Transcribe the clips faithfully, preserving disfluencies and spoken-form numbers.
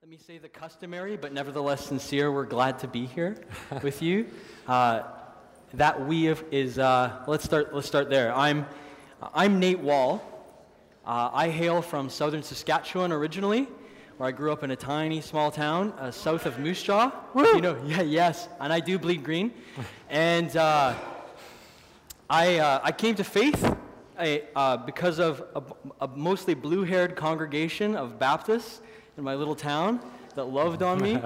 Let me say the customary, but nevertheless sincere, we're glad to be here with you. Uh, that we have is, uh, let's start Let's start there. I'm, I'm Nate Wall. Uh, I hail from southern Saskatchewan originally, where I grew up in a tiny, small town uh, south of Moose Jaw. You know, yeah, yes, and I do bleed green. And uh, I, uh, I came to faith I, uh, because of a, a mostly blue-haired congregation of Baptists in my little town that loved on me,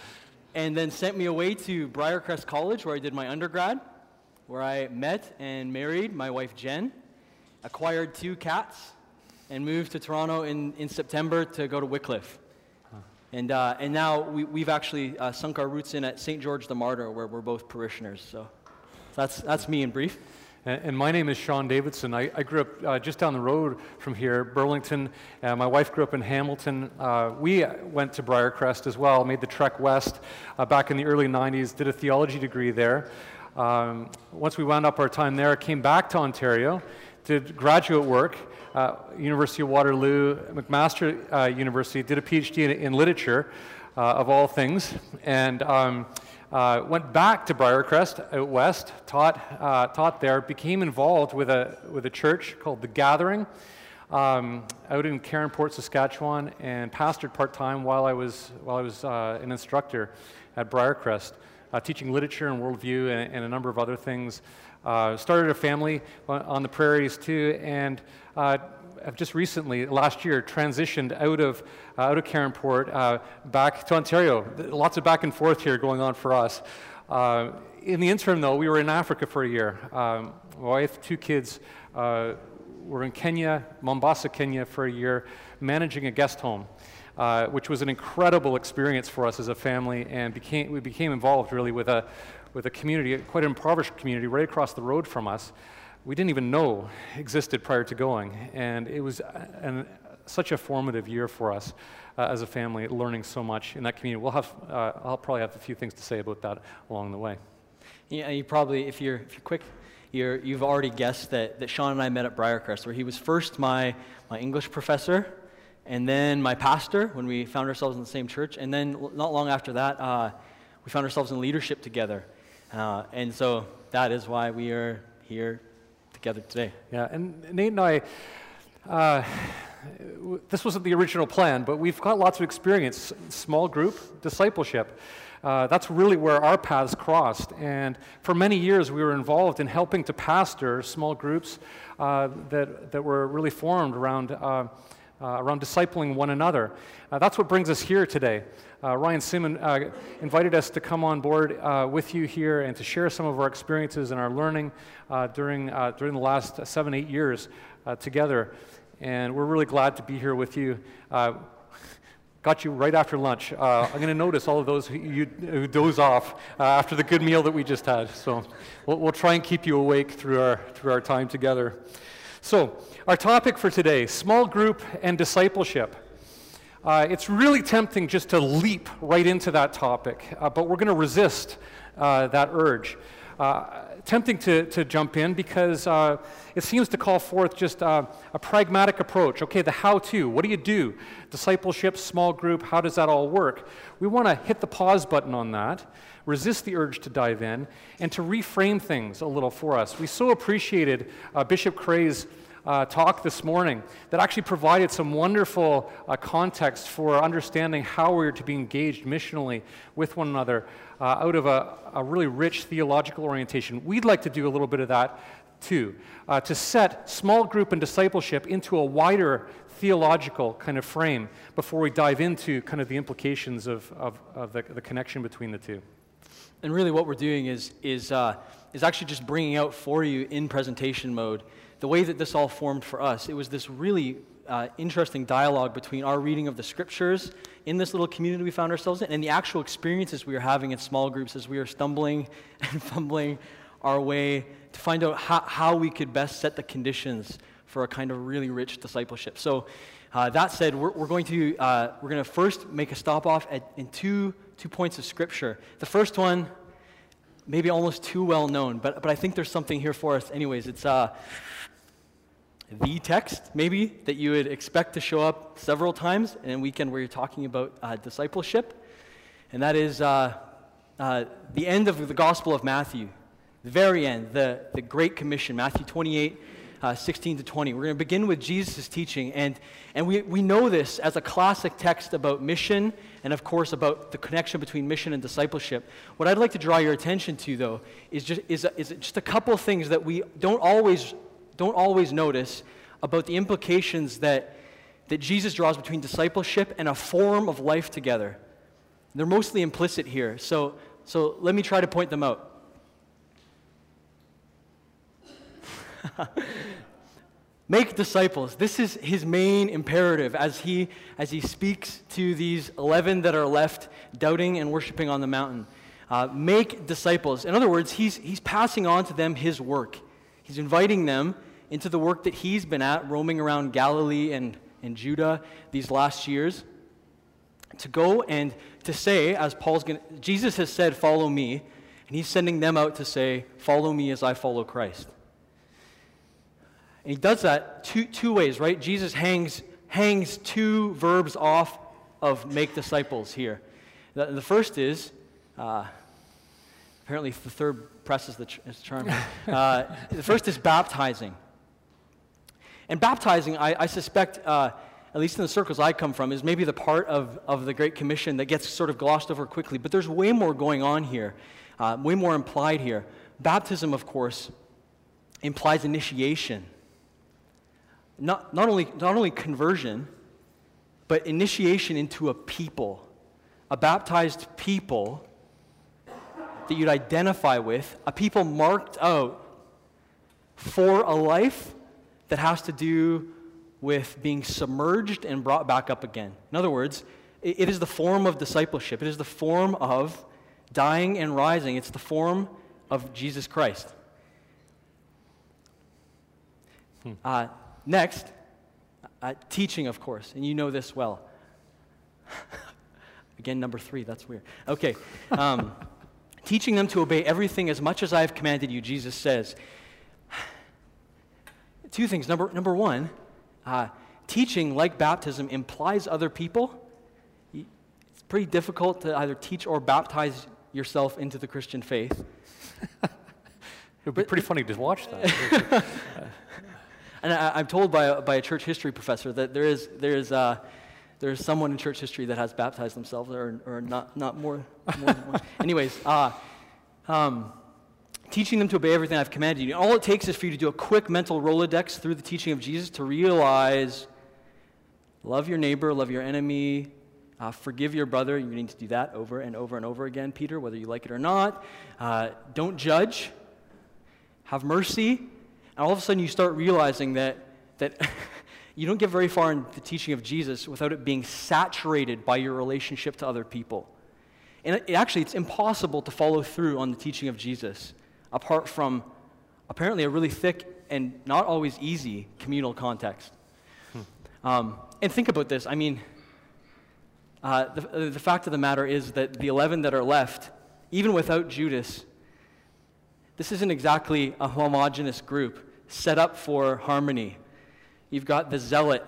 and then sent me away to Briarcrest College, where I did my undergrad, where I met and married my wife Jen, acquired two cats, and moved to Toronto in, in September to go to Wycliffe. Huh. And uh, and now we, we've actually uh, sunk our roots in at Saint George the Martyr, where we're both parishioners. So that's that's me in brief. And my name is Sean Davidson. I, I grew up uh, just down the road from here, Burlington. Uh, my wife grew up in Hamilton. Uh, we went to Briarcrest as well, made the trek west uh, back in the early nineties, did a theology degree there. Um, once we wound up our time there, came back to Ontario, did graduate work, uh, University of Waterloo, McMaster uh, University, did a PhD in, in literature, uh, of all things, and um, Uh, went back to Briarcrest out west, taught uh, taught there, became involved with a with a church called The Gathering um, out in Caronport, Saskatchewan, and pastored part time while I was while I was uh, an instructor at Briarcrest, uh, teaching literature and worldview and, and a number of other things. Uh, started a family on, on the prairies too, and uh, I've just recently, last year, transitioned out of uh, out of Caronport uh, back to Ontario. Lots of back and forth here going on for us. Uh, in the interim, though, we were in Africa for a year. Um, my wife, two kids, uh, were in Kenya, Mombasa, Kenya, for a year, managing a guest home, uh, which was an incredible experience for us as a family, and became we became involved really with a with a community, quite an impoverished community, right across the road from us. We didn't even know existed prior to going, and it was an, such a formative year for us uh, as a family, learning so much in that community. We'll have, uh, I'll probably have a few things to say about that along the way. Yeah, you probably, if you're if you're quick, you're, you've already guessed that, that Sean and I met at Briarcrest, where he was first my my English professor, and then my pastor when we found ourselves in the same church, and then not long after that, uh, we found ourselves in leadership together, uh, and so that is why we are here together today. Yeah, and Nate and I, uh, this wasn't the original plan, but we've got lots of experience, small group discipleship. Uh, that's really where our paths crossed, and for many years we were involved in helping to pastor small groups uh, that, that were really formed around uh, Uh, around discipling one another. Uh, that's what brings us here today. Uh, Ryan Simon uh, invited us to come on board uh, with you here and to share some of our experiences and our learning uh, during uh, during the last seven, eight years uh, together. And we're really glad to be here with you. Uh, got you right after lunch. Uh, I'm going to notice all of those who, you, who doze off uh, after the good meal that we just had. So we'll, we'll try and keep you awake through our through our time together. So, our topic for today, small group and discipleship. Uh, it's really tempting just to leap right into that topic, uh, but we're going to resist uh, that urge. Uh, tempting to, to jump in because uh, it seems to call forth just uh, a pragmatic approach. Okay, the how-to, what do you do? Discipleship, small group, how does that all work? We want to hit the pause button on that, resist the urge to dive in, and to reframe things a little for us. We so appreciated uh, Bishop Cray's uh, talk this morning that actually provided some wonderful uh, context for understanding how we're to be engaged missionally with one another uh, out of a, a really rich theological orientation. We'd like to do a little bit of that too, uh, to set small group and discipleship into a wider theological kind of frame before we dive into kind of the implications of, of, of the, the connection between the two. And really what we're doing is is uh, is actually just bringing out for you in presentation mode the way that this all formed for us. It was this really uh, interesting dialogue between our reading of the scriptures in this little community we found ourselves in and the actual experiences we were having in small groups as we were stumbling and fumbling our way to find out how, how we could best set the conditions for a kind of really rich discipleship. So uh, that said, we're, we're going to uh, we're going to first make a stop off at in two two points of scripture. The first one, maybe almost too well known, but but I think there's something here for us anyways. It's uh the text, maybe, that you would expect to show up several times in a weekend where you're talking about uh, discipleship. And that is uh, uh, the end of the Gospel of Matthew, the very end, the, the Great Commission, Matthew twenty-eight, uh, sixteen to twenty. We're going to begin with Jesus' teaching, and, and we, we know this as a classic text about mission, and of course about the connection between mission and discipleship. What I'd like to draw your attention to, though, is just, is, is just a couple of things that we don't always, don't always notice about the implications that, that Jesus draws between discipleship and a form of life together. They're mostly implicit here, so, so let me try to point them out. Make disciples. This is his main imperative as he, as he speaks to these eleven that are left doubting and worshiping on the mountain. Uh, make disciples. In other words, he's, he's passing on to them his work. He's inviting them into the work that he's been at, roaming around Galilee and, and Judah these last years, to go and to say, as Paul's going to, Jesus has said, follow me, and he's sending them out to say, follow me as I follow Christ. And he does that two, two ways, right? Jesus hangs, hangs two verbs off of make disciples here. The, the first is, uh, apparently the third presses the ch- charm. Uh, the first is baptizing. And baptizing, I, I suspect, uh, at least in the circles I come from, is maybe the part of, of the Great Commission that gets sort of glossed over quickly. But there's way more going on here, uh, way more implied here. Baptism, of course, implies initiation. Not, not, only, not only conversion, but initiation into a people, a baptized people that you'd identify with, a people marked out for a life that has to do with being submerged and brought back up again. In other words, it, it is the form of discipleship. It is the form of dying and rising. It's the form of Jesus Christ. Hmm. Uh, Next, uh, teaching, of course, and you know this well. Again, number three, that's weird. Okay, um, teaching them to obey everything as much as I have commanded you, Jesus says. Two things. Number, number one, uh, teaching, like baptism, implies other people. It's pretty difficult to either teach or baptize yourself into the Christian faith. It would be pretty funny to watch that. And I, I'm told by a, by a church history professor that there is there is uh, there is someone in church history that has baptized themselves, or or not not more. more than one. Anyways, uh, um, teaching them to obey everything I've commanded you. All it takes is for you to do a quick mental Rolodex through the teaching of Jesus to realize, love your neighbor, love your enemy, uh, forgive your brother. You need to do that over and over and over again, Peter, whether you like it or not. Uh, don't judge. Have mercy. And all of a sudden you start realizing that, that you don't get very far in the teaching of Jesus without it being saturated by your relationship to other people. And it, it actually, it's impossible to follow through on the teaching of Jesus apart from apparently a really thick and not always easy communal context. Hmm. Um, and think about this. I mean, uh, the, the fact of the matter is that the eleven that are left, even without Judas, this isn't exactly a homogeneous group set up for harmony. You've got the zealot,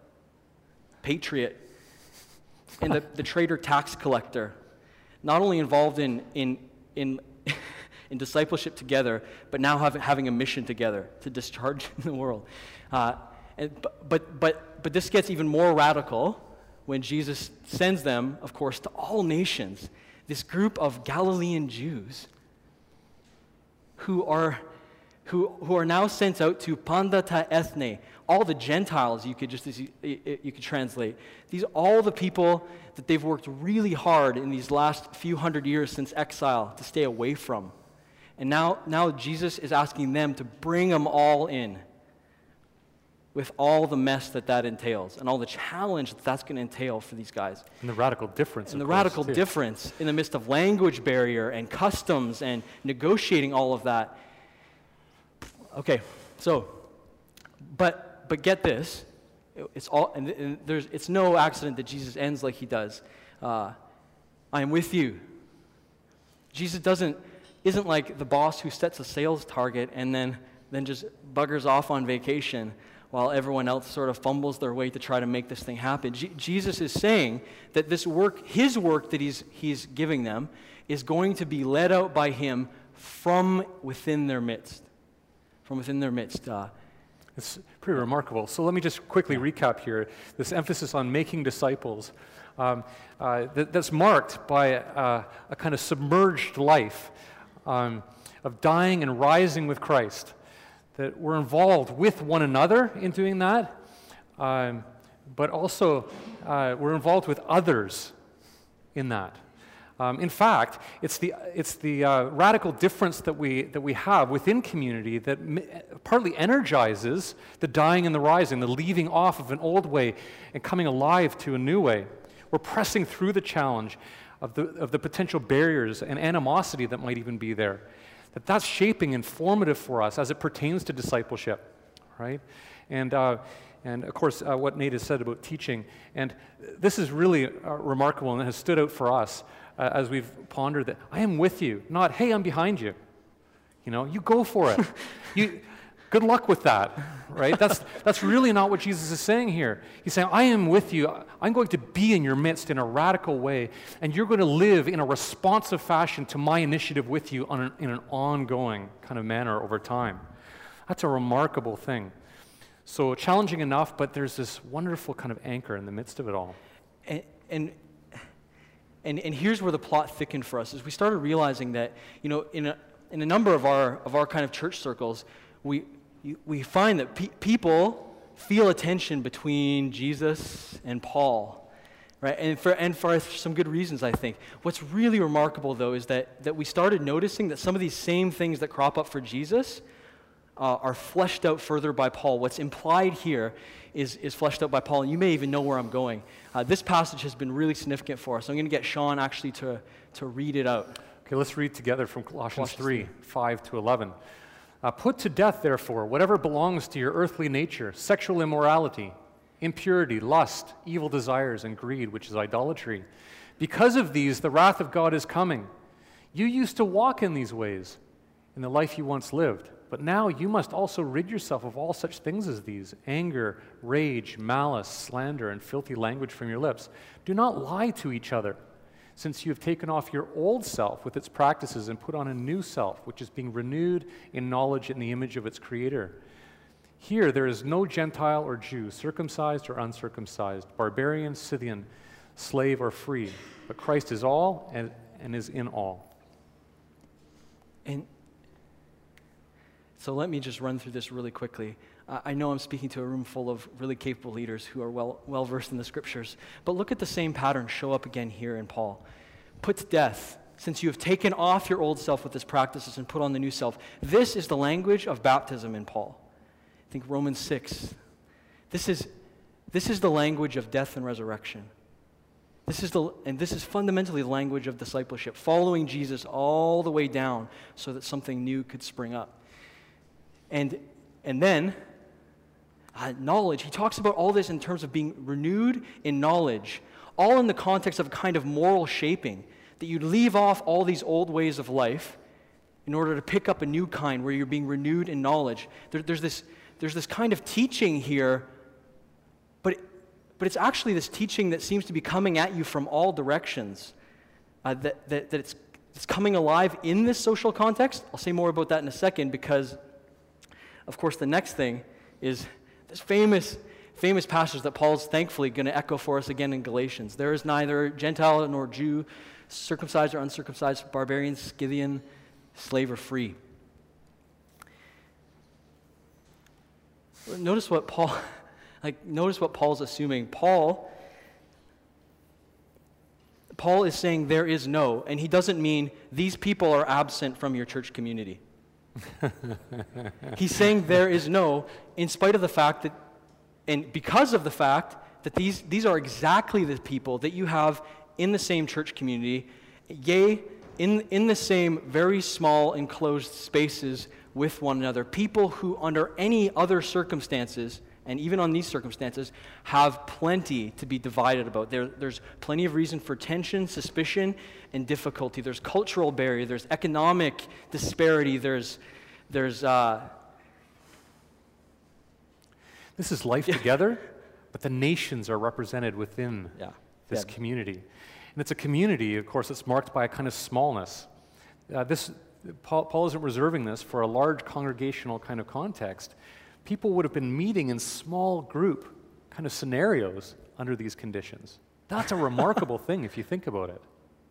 patriot, and the, the traitor tax collector, not only involved in in in, in discipleship together, but now have, having a mission together to discharge in the world. Uh, and, but but but this gets even more radical when Jesus sends them, of course, to all nations. This group of Galilean Jews who are who who are now sent out to panda ta ethne, all the Gentiles. You could just you, you could translate these, all the people that they've worked really hard in these last few hundred years since exile to stay away from, and now now Jesus is asking them to bring them all in, with all the mess that that entails and all the challenge that that's going to entail for these guys. And the radical difference. And the course, radical too. difference in the midst of language barrier and customs and negotiating all of that. Okay, so, but but get this, it's all, and, and there's it's no accident that Jesus ends like he does. Uh, I am with you. Jesus doesn't isn't like the boss who sets a sales target and then then just buggers off on vacation, while everyone else sort of fumbles their way to try to make this thing happen. Je- Jesus is saying that this work, his work that he's, he's giving them, is going to be led out by him from within their midst. From within their midst. Uh, It's pretty remarkable. So let me just quickly recap here. This emphasis on making disciples um, uh, that, that's marked by uh, a kind of submerged life um, of dying and rising with Christ. That we're involved with one another in doing that, um, but also uh, we're involved with others in that. Um, in fact, it's the, it's the uh, radical difference that we, that we have within community that m- partly energizes the dying and the rising, the leaving off of an old way and coming alive to a new way. We're pressing through the challenge of the, of the potential barriers and animosity that might even be there. That that's shaping and formative for us as it pertains to discipleship, right? And uh, And of course, uh, what Nate has said about teaching, and this is really uh, remarkable and has stood out for us uh, as we've pondered that I am with you, not, hey, I'm behind you. You know, you go for it. you, good luck with that, right? That's, that's really not what Jesus is saying here. He's saying, I am with you. I'm going to be in your midst in a radical way, and you're going to live in a responsive fashion to my initiative with you on an, in an ongoing kind of manner over time. That's a remarkable thing. So challenging enough, but there's this wonderful kind of anchor in the midst of it all. And, and and and here's where the plot thickened for us, is we started realizing that, you know, in a in a number of our of our kind of church circles, we we find that pe- people feel a tension between Jesus and Paul, right? And for and for some good reasons, I think. What's really remarkable, though, is that that we started noticing that some of these same things that crop up for Jesus Uh, are fleshed out further by Paul. What's implied here is, is fleshed out by Paul, and you may even know where I'm going. Uh, this passage has been really significant for us. I'm going to get Sean actually to, to read it out. Okay, let's read together from Colossians Colossians three, five to eleven. Uh, Put to death, therefore, whatever belongs to your earthly nature, sexual immorality, impurity, lust, evil desires, and greed, which is idolatry. Because of these, the wrath of God is coming. You used to walk in these ways in the life you once lived. But now you must also rid yourself of all such things as these: anger, rage, malice, slander, and filthy language from your lips. Do not lie to each other, since you have taken off your old self with its practices and put on a new self, which is being renewed in knowledge in the image of its creator. Here there is no Gentile or Jew, circumcised or uncircumcised, barbarian, Scythian, slave or free, but Christ is all and, and is in all. And so let me just run through this really quickly. Uh, I know I'm speaking to a room full of really capable leaders who are well, well versed in the scriptures, but look at the same pattern show up again here in Paul. Put to death, since you have taken off your old self with its practices and put on the new self. This is the language of baptism in Paul. I think Romans six. This is, this is the language of death and resurrection. This is the, and this is fundamentally the language of discipleship, following Jesus all the way down so that something new could spring up. And and then, uh, knowledge. He talks about all this in terms of being renewed in knowledge, all in the context of a kind of moral shaping, that you leave off all these old ways of life in order to pick up a new kind where you're being renewed in knowledge. There, there's this there's this kind of teaching here, but, but it's actually this teaching that seems to be coming at you from all directions, uh, that, that, that it's, it's coming alive in this social context. I'll say more about that in a second, because of course, the next thing is this famous, famous passage that Paul's thankfully going to echo for us again in Galatians. There is neither Gentile nor Jew, circumcised or uncircumcised, barbarian, Scythian, slave or free. Notice what Paul, like, notice what Paul's assuming. Paul, Paul is saying there is no, and he doesn't mean these people are absent from your church community. He's saying there is no, in spite of the fact that, and because of the fact that these, these are exactly the people that you have in the same church community, yea, in, in the same very small enclosed spaces with one another. People who under any other circumstances, and even on these circumstances, have plenty to be divided about. There, there's plenty of reason for tension, suspicion, and difficulty. There's cultural barrier, there's economic disparity, there's, there's, uh... This is life together, but the nations are represented within Yeah. this Yeah. community. And it's a community, of course, that's marked by a kind of smallness. Uh, this Paul, Paul isn't reserving this for a large congregational kind of context. People would have been meeting in small group kind of scenarios under these conditions. That's a remarkable thing if you think about it.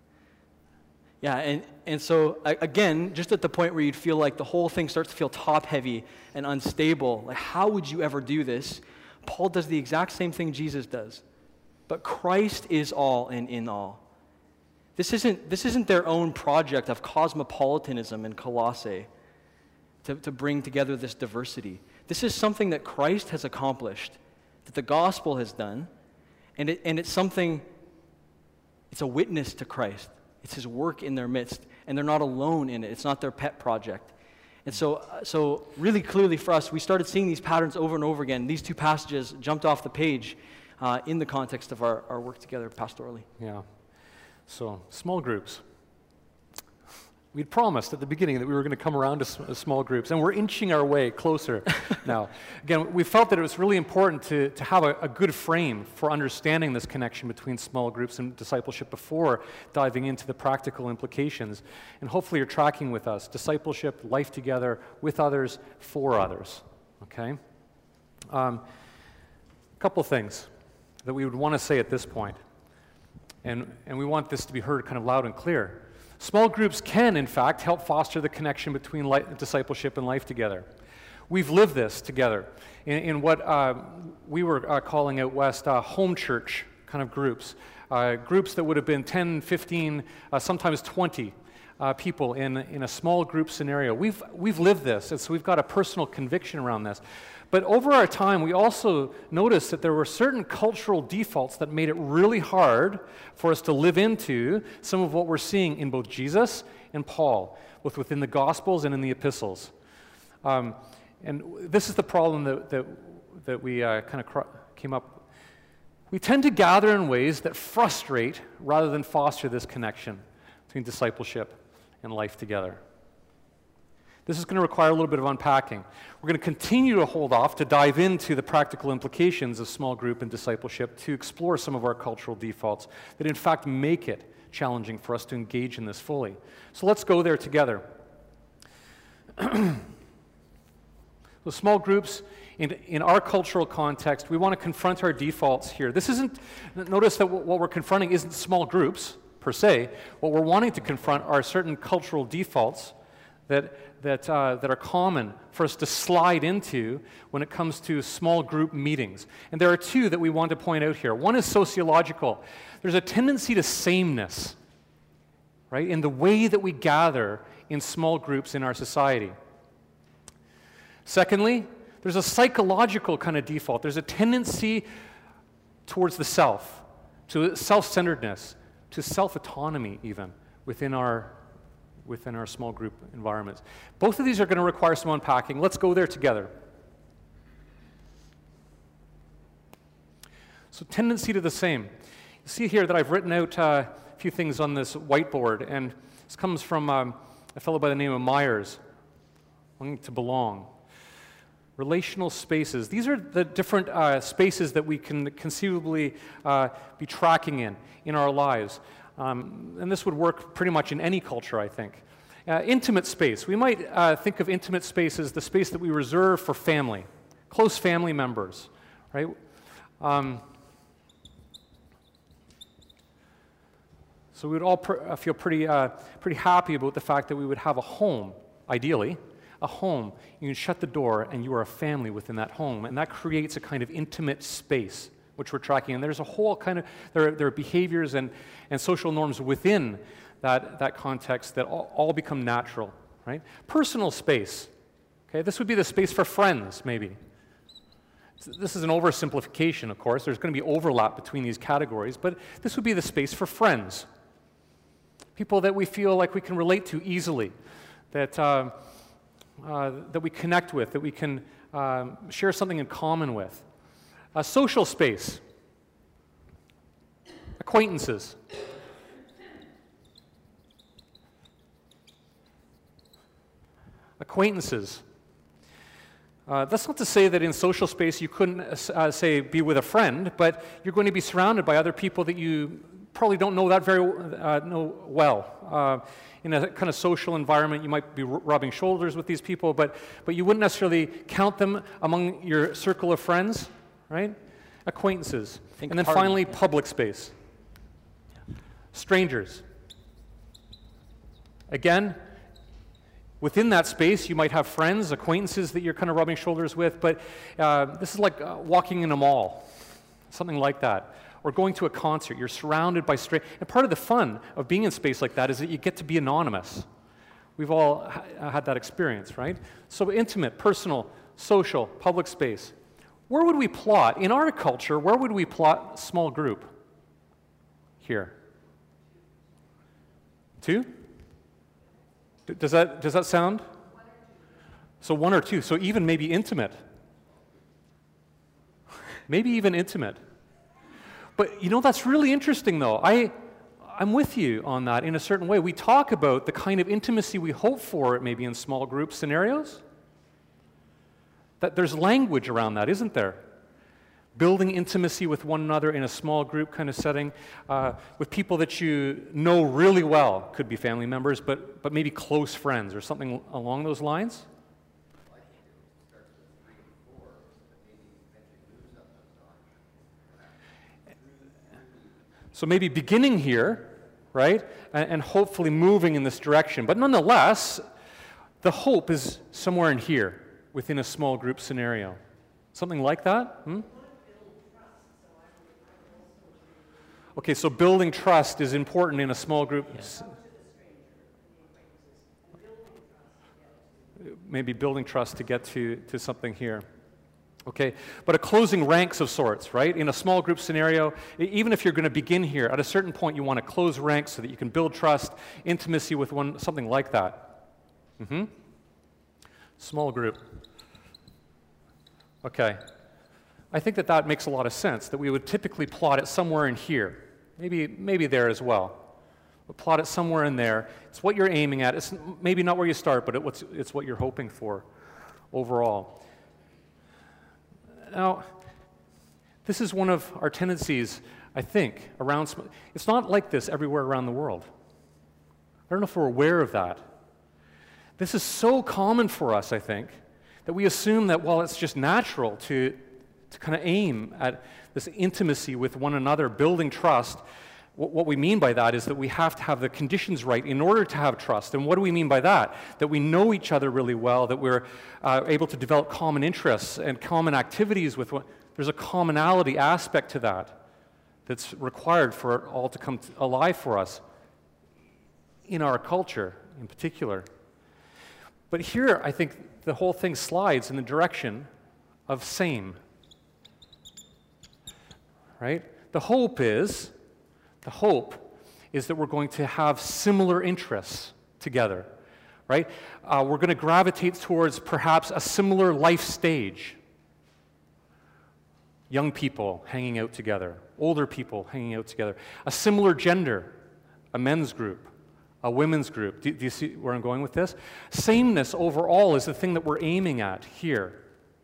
Yeah, and, and so, a- again, just at the point where you'd feel like the whole thing starts to feel top-heavy and unstable, like how would you ever do this? Paul does the exact same thing Jesus does. But Christ is all and in all. This isn't, this isn't their own project of cosmopolitanism in Colossae to, to bring together this diversity. This is something that Christ has accomplished, that the gospel has done, and, it, and it's something, it's a witness to Christ. It's his work in their midst, and they're not alone in it. It's not their pet project. And so, uh, so really clearly for us, we started seeing these patterns over and over again. These two passages jumped off the page uh, in the context of our, our work together pastorally. Yeah. So, small groups. We'd promised at the beginning that we were going to come around to s- small groups, and we're inching our way closer now. Again, we felt that it was really important to, to have a, a good frame for understanding this connection between small groups and discipleship before diving into the practical implications. And hopefully you're tracking with us. Discipleship, life together, with others, for others. Okay? Um, a couple things that we would want to say at this point. And, and we want this to be heard kind of loud and clear. Small groups can, in fact, help foster the connection between li- discipleship and life together. We've lived this together in, in what uh, we were uh, calling out west uh, home church kind of groups, uh, groups that would have been ten, fifteen, uh, sometimes twenty uh, people in, in a small group scenario. We've, we've lived this, and so we've got a personal conviction around this. But over our time, we also noticed that there were certain cultural defaults that made it really hard for us to live into some of what we're seeing in both Jesus and Paul, both within the Gospels and in the epistles. Um, and this is the problem that, that, that we uh, kind of cr- came up. We tend to gather in ways that frustrate rather than foster this connection between discipleship and life together. This is going to require a little bit of unpacking. We're going to continue to hold off to dive into the practical implications of small group and discipleship to explore some of our cultural defaults that in fact make it challenging for us to engage in this fully. So let's go there together. So small groups, in, in our cultural context, we want to confront our defaults here. This isn't, notice that what we're confronting isn't small groups per se. What we're wanting to confront are certain cultural defaults that that uh, that are common for us to slide into when it comes to small group meetings. And there are two that we want to point out here. One is sociological. There's a tendency to sameness, right, in the way that we gather in small groups in our society. Secondly, there's a psychological kind of default. There's a tendency towards the self, to self-centeredness, to self-autonomy even within our within our small group environments. Both of these are going to require some unpacking. Let's go there together. So tendency to the same. You see here that I've written out uh, a few things on this whiteboard, and this comes from um, a fellow by the name of Myers, longing to belong. Relational spaces. These are the different uh, spaces that we can conceivably uh, be tracking in, in our lives. Um, and this would work pretty much in any culture, I think. Uh, intimate space. We might uh, think of intimate space as the space that we reserve for family, close family members, right? Um, so we would all pr- uh, feel pretty, uh, pretty happy about the fact that we would have a home, ideally, a home. You can shut the door and you are a family within that home, and that creates a kind of intimate space which we're tracking. And there's a whole kind of, there are, there are behaviors and, and social norms within that, that context that all, all become natural, right? Personal space, okay? This would be the space for friends, maybe. This is an oversimplification, of course. There's going to be overlap between these categories, but this would be the space for friends. People that we feel like we can relate to easily, that, uh, uh, that we connect with, that we can um, share something in common with. A social space, acquaintances, acquaintances. Uh, that's not to say that in social space you couldn't, uh, say, be with a friend, but you're going to be surrounded by other people that you probably don't know that very uh, know well. Uh, in a kind of social environment, you might be r- rubbing shoulders with these people, but, but you wouldn't necessarily count them among your circle of friends, right? Acquaintances. Think and then party, finally, yeah. public space. Strangers. Again, within that space, you might have friends, acquaintances that you're kind of rubbing shoulders with, but uh, this is like uh, walking in a mall, something like that, or going to a concert. You're surrounded by strangers. And part of the fun of being in space like that is that you get to be anonymous. We've all ha- had that experience, right? So intimate, personal, social, public space. Where would we plot? In our culture, where would we plot small group? Here. Two? D- Does that, does that sound? So one or two. So even maybe intimate. Maybe even intimate. But you know, that's really interesting though. I, I'm with you on that in a certain way. We talk about the kind of intimacy we hope for maybe in small group scenarios. That there's language around that, isn't there? Building intimacy with one another in a small group kind of setting, uh, with people that you know really well, could be family members, but, but maybe close friends or something along those lines. So maybe beginning here, right, and, and hopefully moving in this direction. But nonetheless, the hope is somewhere in here, within a small group scenario. Something like that? Hmm? Okay, so building trust is important in a small group. Yes. Maybe building trust to get to, to something here. Okay, but a closing ranks of sorts, right? In a small group scenario, even if you're going to begin here, at a certain point you want to close ranks so that you can build trust, intimacy with one, something like that. Mm-hmm. Small group. Okay. I think that that makes a lot of sense, that we would typically plot it somewhere in here. Maybe, maybe there as well. We'll plot it somewhere in there. It's what you're aiming at. It's maybe not where you start, but it, what's, it's what you're hoping for overall. Now, this is one of our tendencies, I think, around. Sm- it's not like this everywhere around the world. I don't know if we're aware of that. This is so common for us, I think, that we assume that, well, it's just natural to, to kind of aim at this intimacy with one another, building trust. What, what we mean by that is that we have to have the conditions right in order to have trust. And what do we mean by that? That we know each other really well, that we're uh, able to develop common interests and common activities with one. There's a commonality aspect to that that's required for it all to come to alive for us in our culture in particular. But here, I think the whole thing slides in the direction of same. Right? The hope is, the hope is that we're going to have similar interests together. Right? Uh, we're going to gravitate towards perhaps a similar life stage. Young people hanging out together, older people hanging out together, a similar gender, a men's group, a women's group. Do, do you see where I'm going with this? Sameness overall is the thing that we're aiming at here.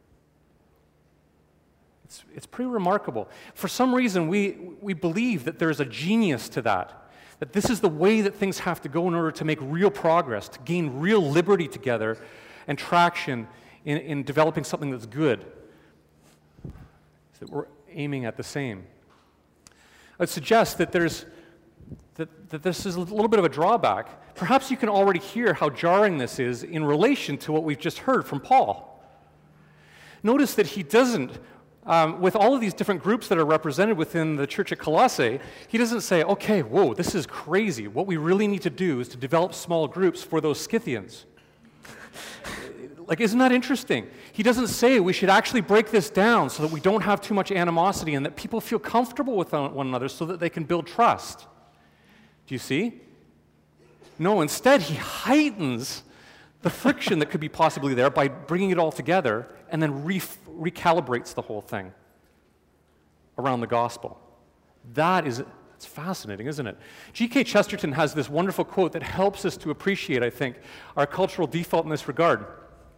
It's, it's pretty remarkable. For some reason, we, we believe that there's a genius to that, that this is the way that things have to go in order to make real progress, to gain real liberty together and traction in, in developing something that's good. That we're aiming at the same. I'd suggest that there's that, that this is a little bit of a drawback. Perhaps you can already hear how jarring this is in relation to what we've just heard from Paul. Notice that he doesn't, um, with all of these different groups that are represented within the church at Colossae, he doesn't say, okay, whoa, this is crazy. What we really need to do is to develop small groups for those Scythians. Like, isn't that interesting? He doesn't say we should actually break this down so that we don't have too much animosity and that people feel comfortable with one another so that they can build trust. Do you see? No, instead he heightens the friction that could be possibly there by bringing it all together and then re- recalibrates the whole thing around the gospel. That is, it's fascinating, isn't it? G K Chesterton has this wonderful quote that helps us to appreciate, I think, our cultural default in this regard.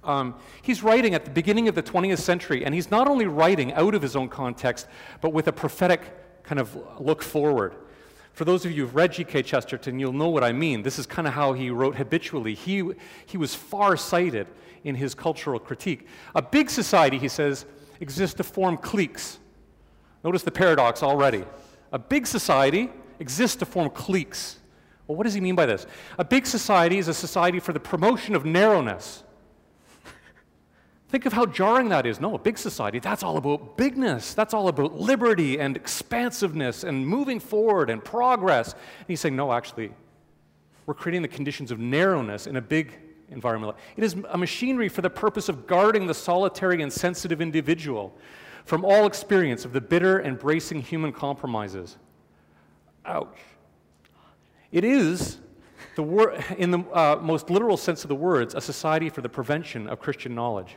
Um, he's writing at the beginning of the twentieth century, and he's not only writing out of his own context, but with a prophetic kind of look forward. For those of you who've read G K Chesterton, you'll know what I mean. This is kind of how he wrote habitually. He, he was far-sighted in his cultural critique. A big society, he says, exists to form cliques. Notice the paradox already. A big society exists to form cliques. Well, what does he mean by this? A big society is a society for the promotion of narrowness. Think of how jarring that is. No, a big society, that's all about bigness. That's all about liberty and expansiveness and moving forward and progress. And he's saying, no, actually, we're creating the conditions of narrowness in a big environment. It is a machinery for the purpose of guarding the solitary and sensitive individual from all experience of the bitter and bracing human compromises. Ouch. It is, the wor- in the uh, most literal sense of the words, a society for the prevention of Christian knowledge.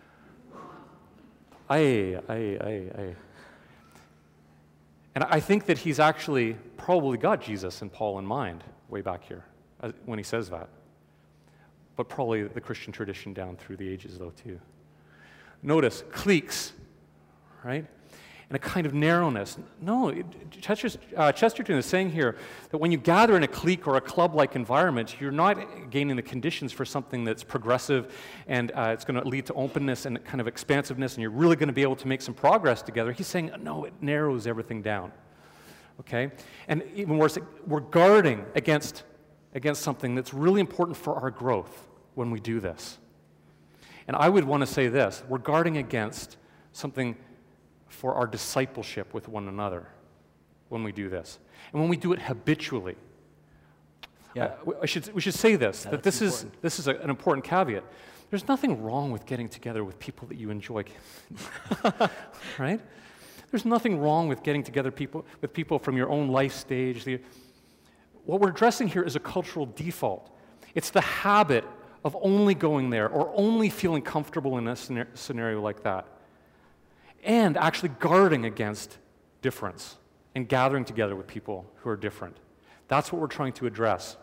Aye, aye, aye, aye. And I think that he's actually probably got Jesus and Paul in mind way back here uh, when he says that. But probably the Christian tradition down through the ages, though, too. Notice, cliques, right? And a kind of narrowness. No, it, Chester, uh, Chesterton is saying here that when you gather in a clique or a club-like environment, you're not gaining the conditions for something that's progressive and uh, it's going to lead to openness and kind of expansiveness, and you're really going to be able to make some progress together. He's saying, no, it narrows everything down. Okay? And even worse, we're guarding against, against something that's really important for our growth when we do this. And I would want to say this, we're guarding against something for our discipleship with one another when we do this. And when we do it habitually. Yeah. Uh, I should, we should say this, yeah, that this important. is, this is a, an important caveat. There's nothing wrong with getting together with people that you enjoy, right? There's nothing wrong with getting together people, with people from your own life stage. The, what we're addressing here is a cultural default. It's the habit of only going there or only feeling comfortable in a scenario like that. And actually guarding against difference and gathering together with people who are different. That's what we're trying to address.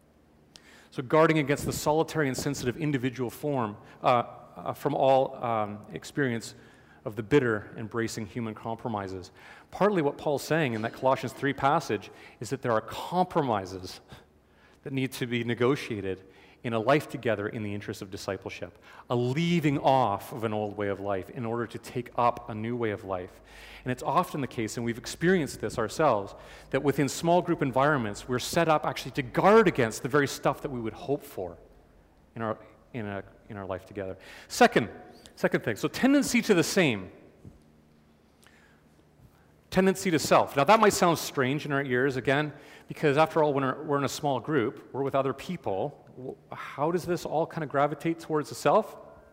So guarding against the solitary and sensitive individual form uh, uh, from all um, experience of the bitter, embracing human compromises. Partly what Paul's saying in that Colossians three passage is that there are compromises that need to be negotiated in a life together in the interest of discipleship, a leaving off of an old way of life in order to take up a new way of life. And it's often the case, and we've experienced this ourselves, that within small group environments, we're set up actually to guard against the very stuff that we would hope for in our, in a, in our life together. Second, second thing, so tendency to the same. Tendency to self. Now that might sound strange in our ears, again, because after all, when we're, we're in a small group, we're with other people. How does this all kind of gravitate towards the self?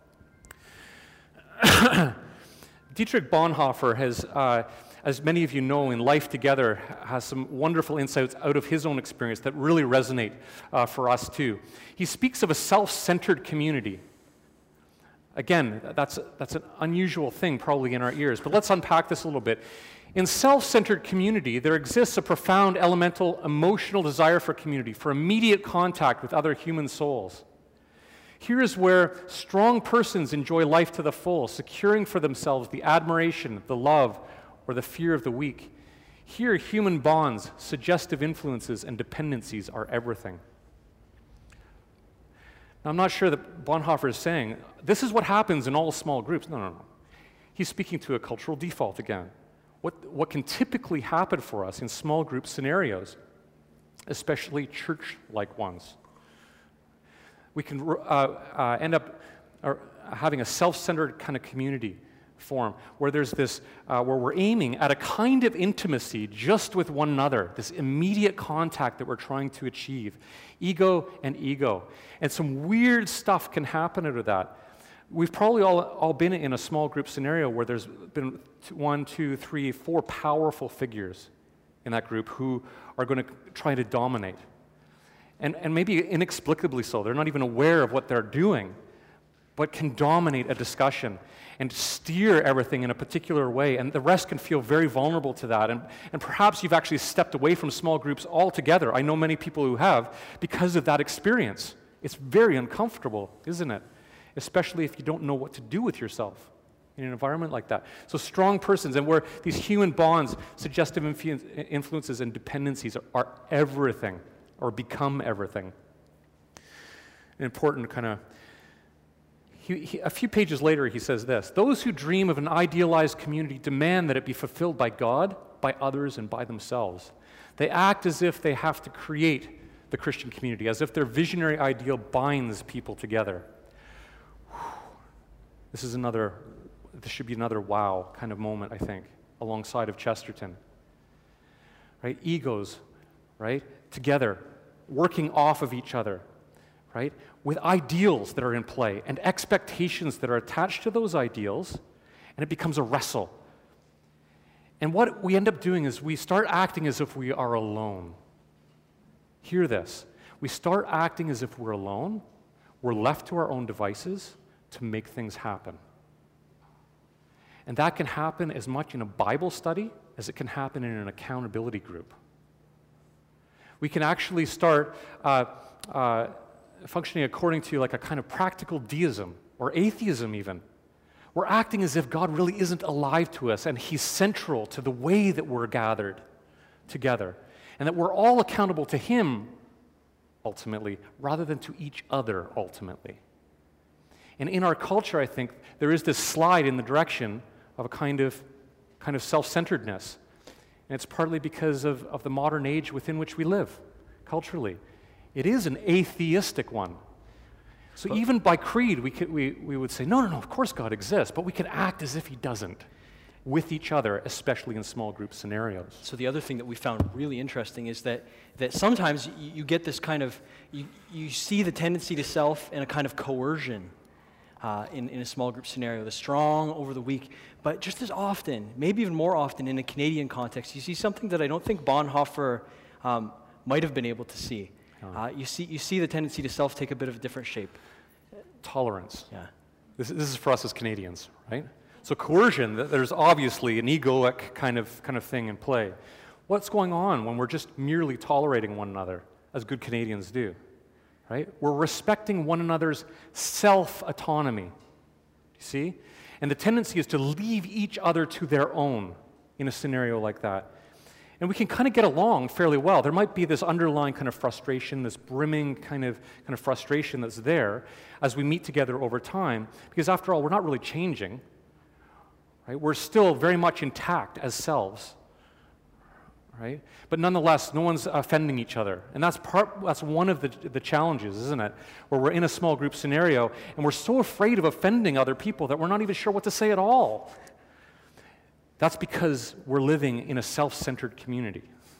Dietrich Bonhoeffer has, uh, as many of you know, in Life Together, has some wonderful insights out of his own experience that really resonate uh, for us too. He speaks of a self-centered community. Again, that's, that's an unusual thing probably in our ears, but let's unpack this a little bit. In self-centered community, there exists a profound elemental emotional desire for community, for immediate contact with other human souls. Here is where strong persons enjoy life to the full, securing for themselves the admiration, the love, or the fear of the weak. Here, human bonds, suggestive influences, and dependencies are everything. Now, I'm not sure that Bonhoeffer is saying, this is what happens in all small groups. No, no, no. He's speaking to a cultural default again. What, what can typically happen for us in small group scenarios, especially church-like ones. We can uh, uh, end up uh, having a self-centered kind of community form where there's this, uh, where we're aiming at a kind of intimacy just with one another, this immediate contact that we're trying to achieve, ego and ego. And some weird stuff can happen out of that. We've probably all, all been in a small group scenario where there's been one, two, three, four powerful figures in that group who are going to try to dominate. And, and maybe inexplicably so. They're not even aware of what they're doing, but can dominate a discussion and steer everything in a particular way. And the rest can feel very vulnerable to that. And, and perhaps you've actually stepped away from small groups altogether. I know many people who have because of that experience. It's very uncomfortable, isn't it? especially if you don't know what to do with yourself in an environment like that. So strong persons, and where these human bonds, suggestive influ- influences, and dependencies are, are everything, or become everything. An important kind of, he, he, a few pages later he says this: those who dream of an idealized community demand that it be fulfilled by God, by others, and by themselves. They act as if they have to create the Christian community, as if their visionary ideal binds people together. Whew. This is another, this should be another wow kind of moment, I think, alongside of Chesterton. Right? Egos, right? Together, working off of each other, right? With ideals that are in play and expectations that are attached to those ideals, and it becomes a wrestle. And what we end up doing is we start acting as if we are alone. Hear this. We start acting as if we're alone, we're left to our own devices to make things happen. And that can happen as much in a Bible study as it can happen in an accountability group. We can actually start uh, uh, functioning according to like a kind of practical deism, or atheism even. We're acting as if God really isn't alive to us, and He's central to the way that we're gathered together, and that we're all accountable to Him ultimately, rather than to each other ultimately. And in our culture, I think, there is this slide in the direction of a kind of, kind of self-centeredness. And it's partly because of, of the modern age within which we live, culturally. It is an atheistic one. So but, even by creed, we, could, we, we would say, no, no, no, of course God exists, but we can act as if He doesn't with each other, especially in small group scenarios. So the other thing that we found really interesting is that, that sometimes you, you get this kind of, you, you see the tendency to self and a kind of coercion uh, in, in a small group scenario, the strong over the weak. But just as often, maybe even more often in a Canadian context, you see something that I don't think Bonhoeffer um, might have been able to see. Uh, you see you see the tendency to self take a bit of a different shape. Tolerance. Yeah. This, this is for us as Canadians, right? So coercion, there's obviously an egoic kind of, kind of thing in play. What's going on when we're just merely tolerating one another, as good Canadians do, right? We're respecting one another's self-autonomy, you see? And the tendency is to leave each other to their own in a scenario like that. And we can kind of get along fairly well. There might be this underlying kind of frustration, this brimming kind of, kind of frustration that's there as we meet together over time, because after all, we're not really changing. Right? We're still very much intact as selves, right? But nonetheless, no one's offending each other. And that's part. That's one of the, the challenges, isn't it? Where we're in a small group scenario, and we're so afraid of offending other people that we're not even sure what to say at all. That's because we're living in a self-centered community.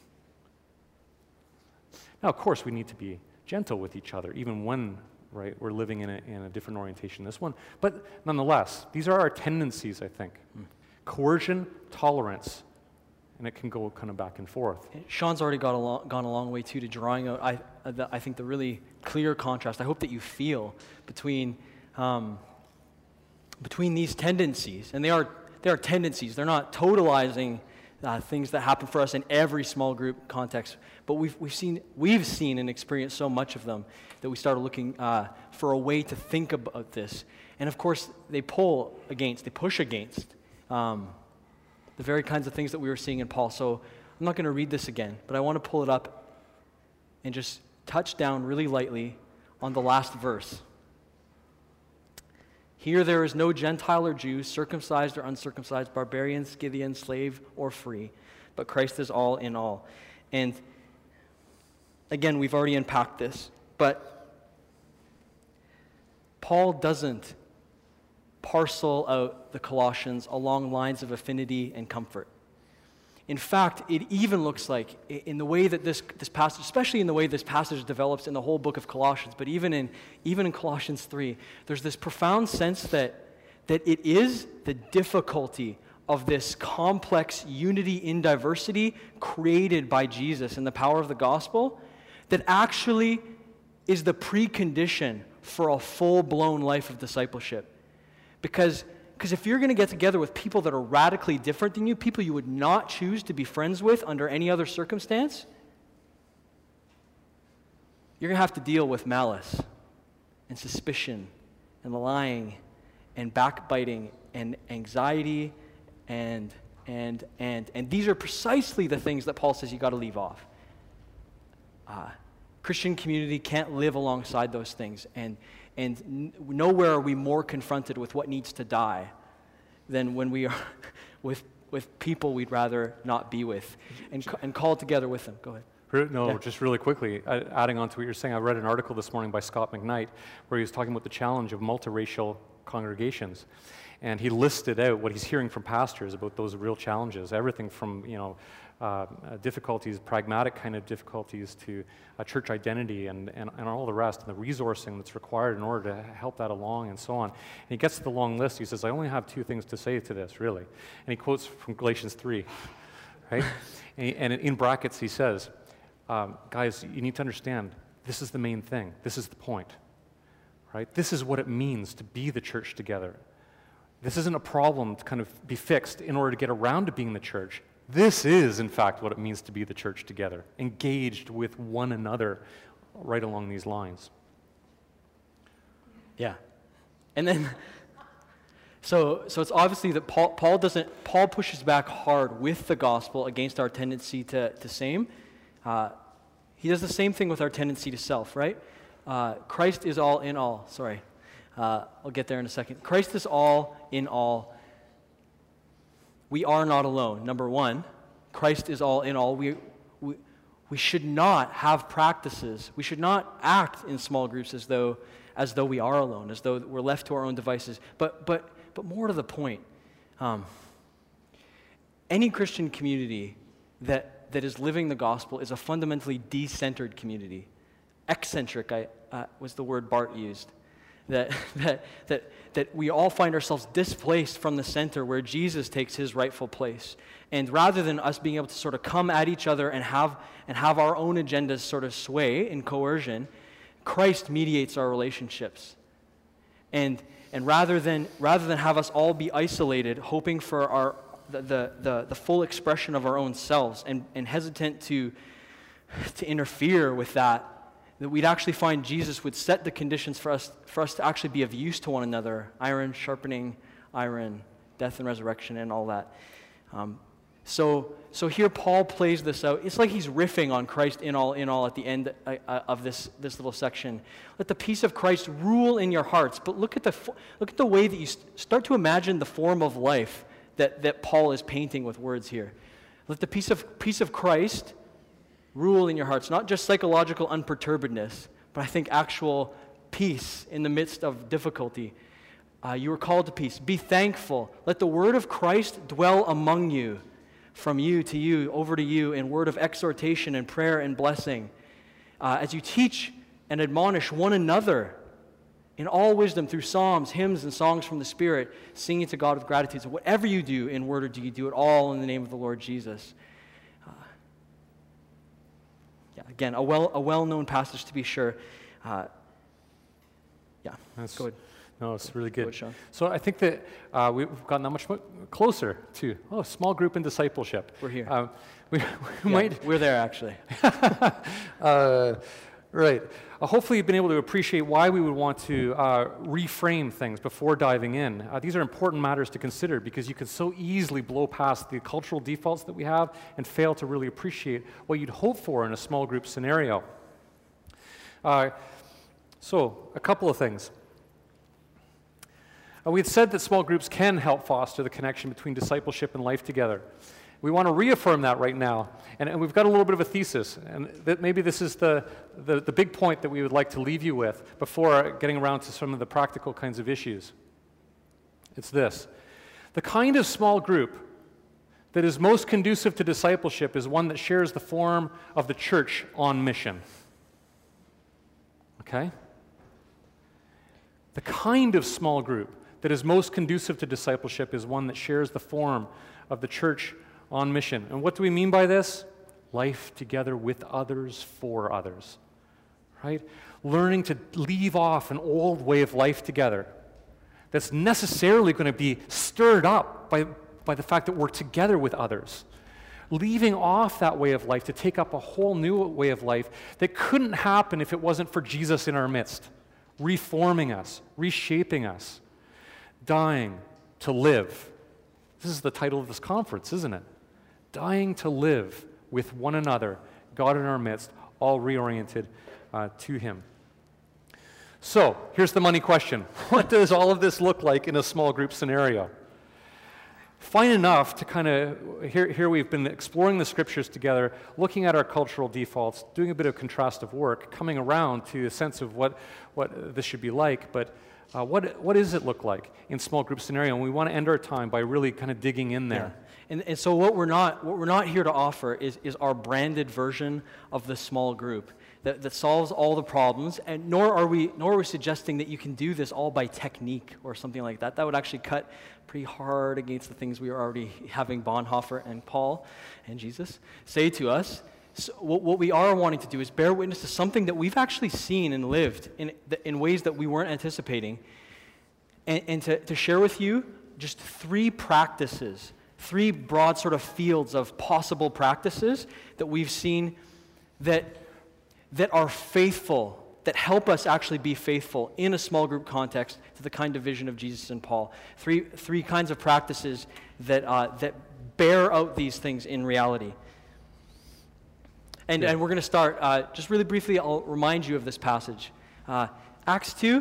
Now, of course, we need to be gentle with each other, even when right, we're living in a, in a different orientation than this one. But nonetheless, these are our tendencies, I think. Mm. Coercion, tolerance, and it can go kind of back and forth. Sean's already got a long, gone a long way, too, to drawing out, I, the, I think, the really clear contrast I hope that you feel between, um, between these tendencies. And they are, they are tendencies. They're not totalizing uh, things that happen for us in every small group context. But we've, we've, seen, we've seen and experienced so much of them that we started looking uh, for a way to think about this. And of course, they pull against, they push against um, the very kinds of things that we were seeing in Paul. So I'm not going to read this again, but I want to pull it up and just touch down really lightly on the last verse. Here there is no Gentile or Jew, circumcised or uncircumcised, barbarian, Scythian, slave or free, but Christ is all in all. And again, we've already unpacked this, but Paul doesn't parcel out the Colossians along lines of affinity and comfort. In fact, it even looks like, in the way that this, this passage, especially in the way this passage develops in the whole book of Colossians, but even in, even in Colossians three, there's this profound sense that, that it is the difficulty of this complex unity in diversity created by Jesus and the power of the gospel that actually is the precondition for a full-blown life of discipleship. Because, because if you're going to get together with people that are radically different than you, people you would not choose to be friends with under any other circumstance, you're going to have to deal with malice and suspicion and lying and backbiting and anxiety and and and and these are precisely the things that Paul says you got to leave off. Uh, Christian community can't live alongside those things, and and n- nowhere are we more confronted with what needs to die than when we are with with people we'd rather not be with, and and called together with them. Go ahead. No, Yeah. just really quickly, uh, adding on to what you're saying, I read an article this morning by Scott McKnight where he was talking about the challenge of multiracial congregations. And he listed out what he's hearing from pastors about those real challenges, everything from, you know, uh, difficulties, pragmatic kind of difficulties, to uh, church identity and, and, and all the rest, and the resourcing that's required in order to help that along and so on. And he gets to the long list. He says, I only have two things to say to this, really. And he quotes from Galatians three, right? and, he, and in brackets he says, um, guys, you need to understand, this is the main thing. This is the point, right? This is what it means to be the church together. This isn't a problem to kind of be fixed in order to get around to being the church. This is, in fact, what it means to be the church together, engaged with one another right along these lines. Yeah. And then, so so it's obviously that Paul, Paul doesn't, Paul pushes back hard with the gospel against our tendency to, to same. Uh, he does the same thing with our tendency to self, right? Uh, Christ is all in all. Sorry. Uh, I'll get there in a second. Christ is all in all. We are not alone. Number one, Christ is all in all. We, we, we should not have practices. We should not act in small groups as though, as though we are alone, as though we're left to our own devices. But, but, but more to the point, um, any Christian community that, that is living the gospel is a fundamentally de-centered community. Eccentric I, uh, was the word Bart used. That, that, that, that we all find ourselves displaced from the center where Jesus takes his rightful place. And rather than us being able to sort of come at each other and have, and have our own agendas sort of sway in coercion, Christ mediates our relationships. And, and rather than, rather than have us all be isolated, hoping for our, the, the, the, the full expression of our own selves and, and hesitant to, to interfere with that, that we'd actually find Jesus would set the conditions for us for us to actually be of use to one another, iron sharpening iron, death and resurrection and all that. Um, so, so here Paul plays this out. It's like he's riffing on Christ in all, in all at the end uh, uh, of this, this little section. Let the peace of Christ rule in your hearts. But look at the, look at the way that you st- start to imagine the form of life that, that Paul is painting with words here. Let the peace of, peace of Christ rule in your hearts, not just psychological unperturbedness, but I think actual peace in the midst of difficulty. Uh, you are called to peace. Be thankful. Let the word of Christ dwell among you, from you to you, over to you, in word of exhortation and prayer and blessing. Uh, as you teach and admonish one another in all wisdom through psalms, hymns, and songs from the Spirit, singing to God with gratitude. So whatever you do in word or deed, do it all in the name of the Lord Jesus. Yeah, again, a well a well-known passage to be sure. Uh, yeah, That's, go ahead. No, it's really good. Go ahead, Sean. So I think that uh, we've gotten that much mo- closer to, oh, small group and discipleship. We're here. Um, we we Yeah, might... We're there, actually. uh, right. Uh, hopefully you've been able to appreciate why we would want to uh, reframe things before diving in. Uh, these are important matters to consider because you can so easily blow past the cultural defaults that we have and fail to really appreciate what you'd hope for in a small group scenario. Uh, so, a couple of things. Uh, we had said that small groups can help foster the connection between discipleship and life together. We want to reaffirm that right now, and, and we've got a little bit of a thesis, and that maybe this is the, the, the big point that we would like to leave you with before getting around to some of the practical kinds of issues. It's this. The kind of small group that is most conducive to discipleship is one that shares the form of the church on mission. Okay? The kind of small group that is most conducive to discipleship is one that shares the form of the church on mission. And what do we mean by this? Life together with others for others, right? Learning to leave off an old way of life together that's necessarily going to be stirred up by, by the fact that we're together with others. Leaving off that way of life to take up a whole new way of life that couldn't happen if it wasn't for Jesus in our midst, reforming us, reshaping us, dying to live. This is the title of this conference, isn't it? Dying to live with one another, God in our midst, all reoriented uh, to Him. So, here's the money question. What does all of this look like in a small group scenario? Fine enough to kind of, here, here we've been exploring the scriptures together, looking at our cultural defaults, doing a bit of contrastive work, coming around to a sense of what, what this should be like, but uh, what, what does it look like in small group scenario? And we want to end our time by really kind of digging in there. Yeah. And, and so what we're not, what we're not here to offer is, is our branded version of the small group that, that solves all the problems, and nor are we nor are we suggesting that you can do this all by technique or something like that. That would actually cut pretty hard against the things we are already having Bonhoeffer and Paul and Jesus say to us. So what, what we are wanting to do is bear witness to something that we've actually seen and lived in, in ways that we weren't anticipating, and, and to, to share with you just three practices, three broad sort of fields of possible practices that we've seen that, that are faithful, that help us actually be faithful in a small group context to the kind of vision of Jesus and Paul. Three, three kinds of practices that, uh, that bear out these things in reality. And, yeah. and we're going to start, uh, just really briefly, I'll remind you of this passage. Uh, Acts two,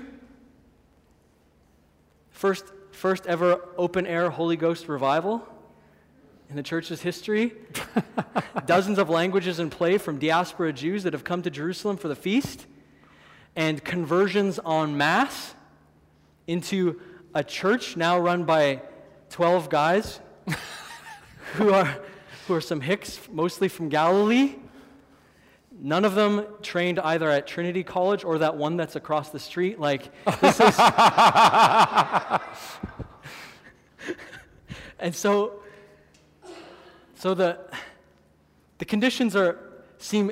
first, first ever open-air Holy Ghost revival in the church's history. Dozens of languages in play from diaspora Jews that have come to Jerusalem for the feast. And conversions en masse into a church now run by twelve guys who are who are some hicks, mostly from Galilee. None of them trained either at Trinity College or that one that's across the street. Like, this is... And so, so the the conditions are seem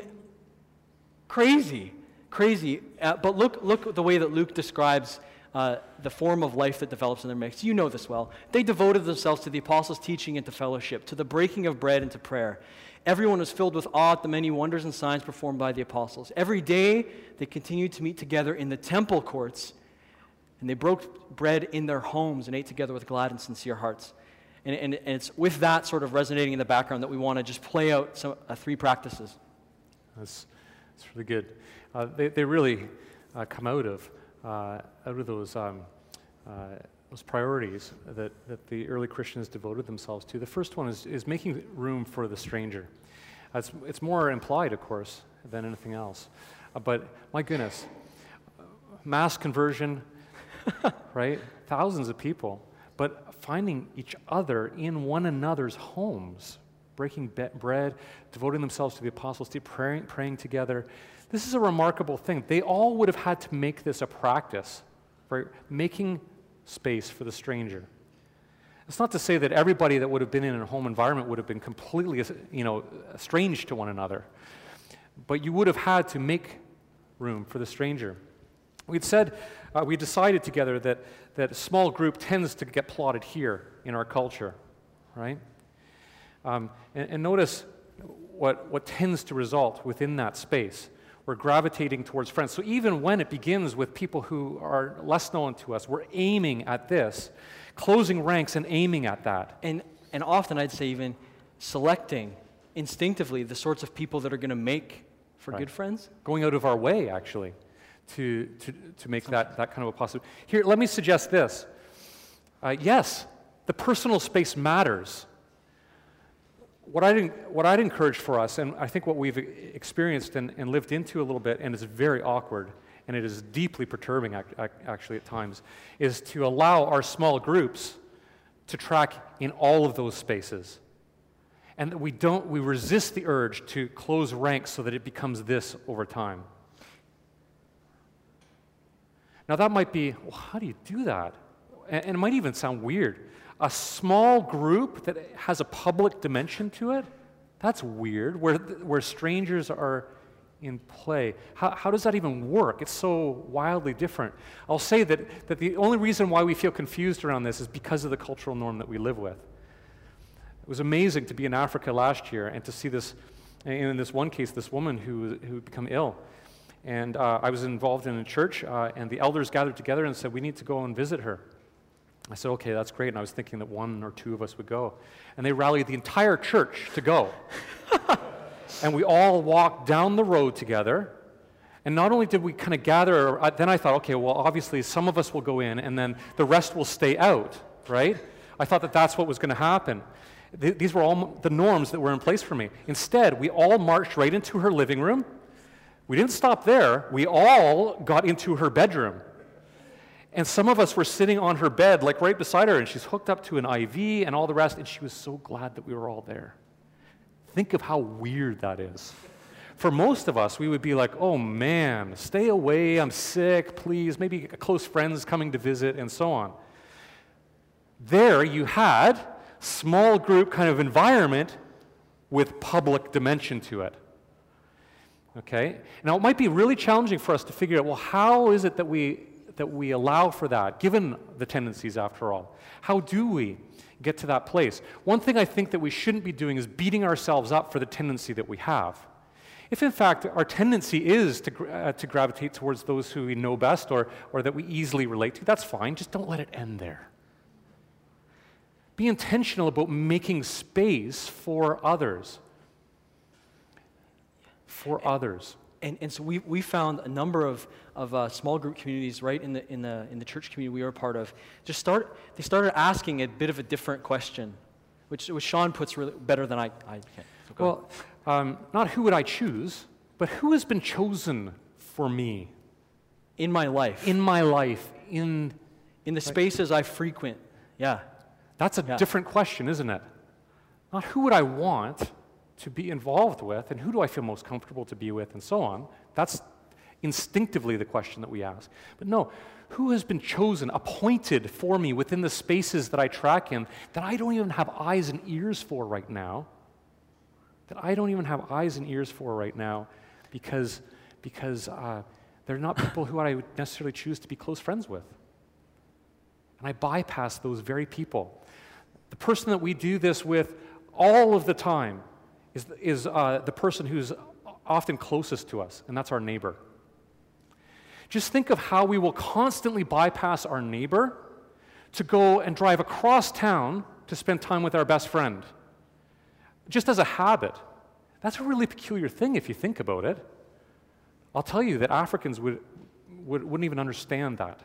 crazy, crazy. Uh, but look, look at the way that Luke describes uh, the form of life that develops in their midst. You know this well. They devoted themselves to the apostles' teaching and to fellowship, to the breaking of bread and to prayer. Everyone was filled with awe at the many wonders and signs performed by the apostles. Every day they continued to meet together in the temple courts, and they broke bread in their homes and ate together with glad and sincere hearts. And, and, and it's with that sort of resonating in the background that we want to just play out some uh, three practices. That's, that's really good. Uh, they, they really uh, come out of uh, out of those um, uh, those priorities that, that the early Christians devoted themselves to. The first one is, is making room for the stranger. Uh, it's, it's more implied, of course, than anything else. Uh, but my goodness, mass conversion, right? Thousands of people, but finding each other in one another's homes, breaking be- bread, devoting themselves to the apostles, to praying, praying together. This is a remarkable thing. They all would have had to make this a practice, right? Making space for the stranger. It's not to say that everybody that would have been in a home environment would have been completely, you know, strange to one another, but you would have had to make room for the stranger. We'd said, uh, we decided together that, that a small group tends to get plotted here in our culture, right? Um, and, and notice what, what tends to result within that space. We're gravitating towards friends. So even when it begins with people who are less known to us, we're aiming at this, closing ranks and aiming at that. And, and often I'd say even selecting instinctively the sorts of people that are going to make for Right. good friends. Going out of our way, actually, to, to, to make that, that kind of a possibility. Here, let me suggest this. Uh, yes, the personal space matters. What I'd, what I'd encourage for us, and I think what we've experienced and, and lived into a little bit, and is very awkward, and it is deeply perturbing ac- ac- actually at times, is to allow our small groups to track in all of those spaces. And that we don't, we resist the urge to close ranks so that it becomes this over time. Now that might be, well, how do you do that? And, and it might even sound weird. A small group that has a public dimension to it, that's weird, where, where strangers are in play. How, how does that even work? It's so wildly different. I'll say that, that the only reason why we feel confused around this is because of the cultural norm that we live with. It was amazing to be in Africa last year and to see this, in this one case, this woman who who had become ill. And uh, I was involved in a church, uh, and the elders gathered together and said, we need to go and visit her. I said, okay, that's great. And I was thinking that one or two of us would go. And they rallied the entire church to go. And we all walked down the road together. And not only did we kind of gather, uh, then I thought, okay, well, obviously some of us will go in, and then the rest will stay out, right? I thought that that's what was going to happen. Th- these were all the norms that were in place for me. Instead, we all marched right into her living room. We didn't stop there. We all got into her bedroom. And some of us were sitting on her bed, like right beside her, and she's hooked up to an I V and all the rest, and she was so glad that we were all there. Think of how weird that is. For most of us, we would be like, oh man, stay away, I'm sick, please, maybe close friends coming to visit, and so on. There you had small group kind of environment with public dimension to it. Okay? Now, it might be really challenging for us to figure out, well, how is it that we that we allow for that, given the tendencies, after all? How do we get to that place? One thing I think that we shouldn't be doing is beating ourselves up for the tendency that we have. If, in fact, our tendency is to, uh, to gravitate towards those who we know best or, or that we easily relate to, that's fine. Just don't let it end there. Be intentional about making space for others. For others. And, and so we, we found a number of, of uh, small group communities right in the, in, the, in the church community we were a part of. Just start, they started asking a bit of a different question, which, which Sean puts really better than I, I can. So well, um, not who would I choose, but who has been chosen for me? In my life. In my life. In, in the spaces I frequent. Yeah. That's a yeah. different question, isn't it? Not who would I want to be involved with, and who do I feel most comfortable to be with, and so on. That's instinctively the question that we ask. But no, who has been chosen, appointed for me within the spaces that I track in that I don't even have eyes and ears for right now? That I don't even have eyes and ears for right now because, because uh, they're not people who I would necessarily choose to be close friends with. And I bypass those very people. The person that we do this with all of the time is, is uh, the person who's often closest to us, and that's our neighbor. Just think of how we will constantly bypass our neighbor to go and drive across town to spend time with our best friend. Just as a habit. That's a really peculiar thing if you think about it. I'll tell you that Africans would, would, wouldn't even understand that.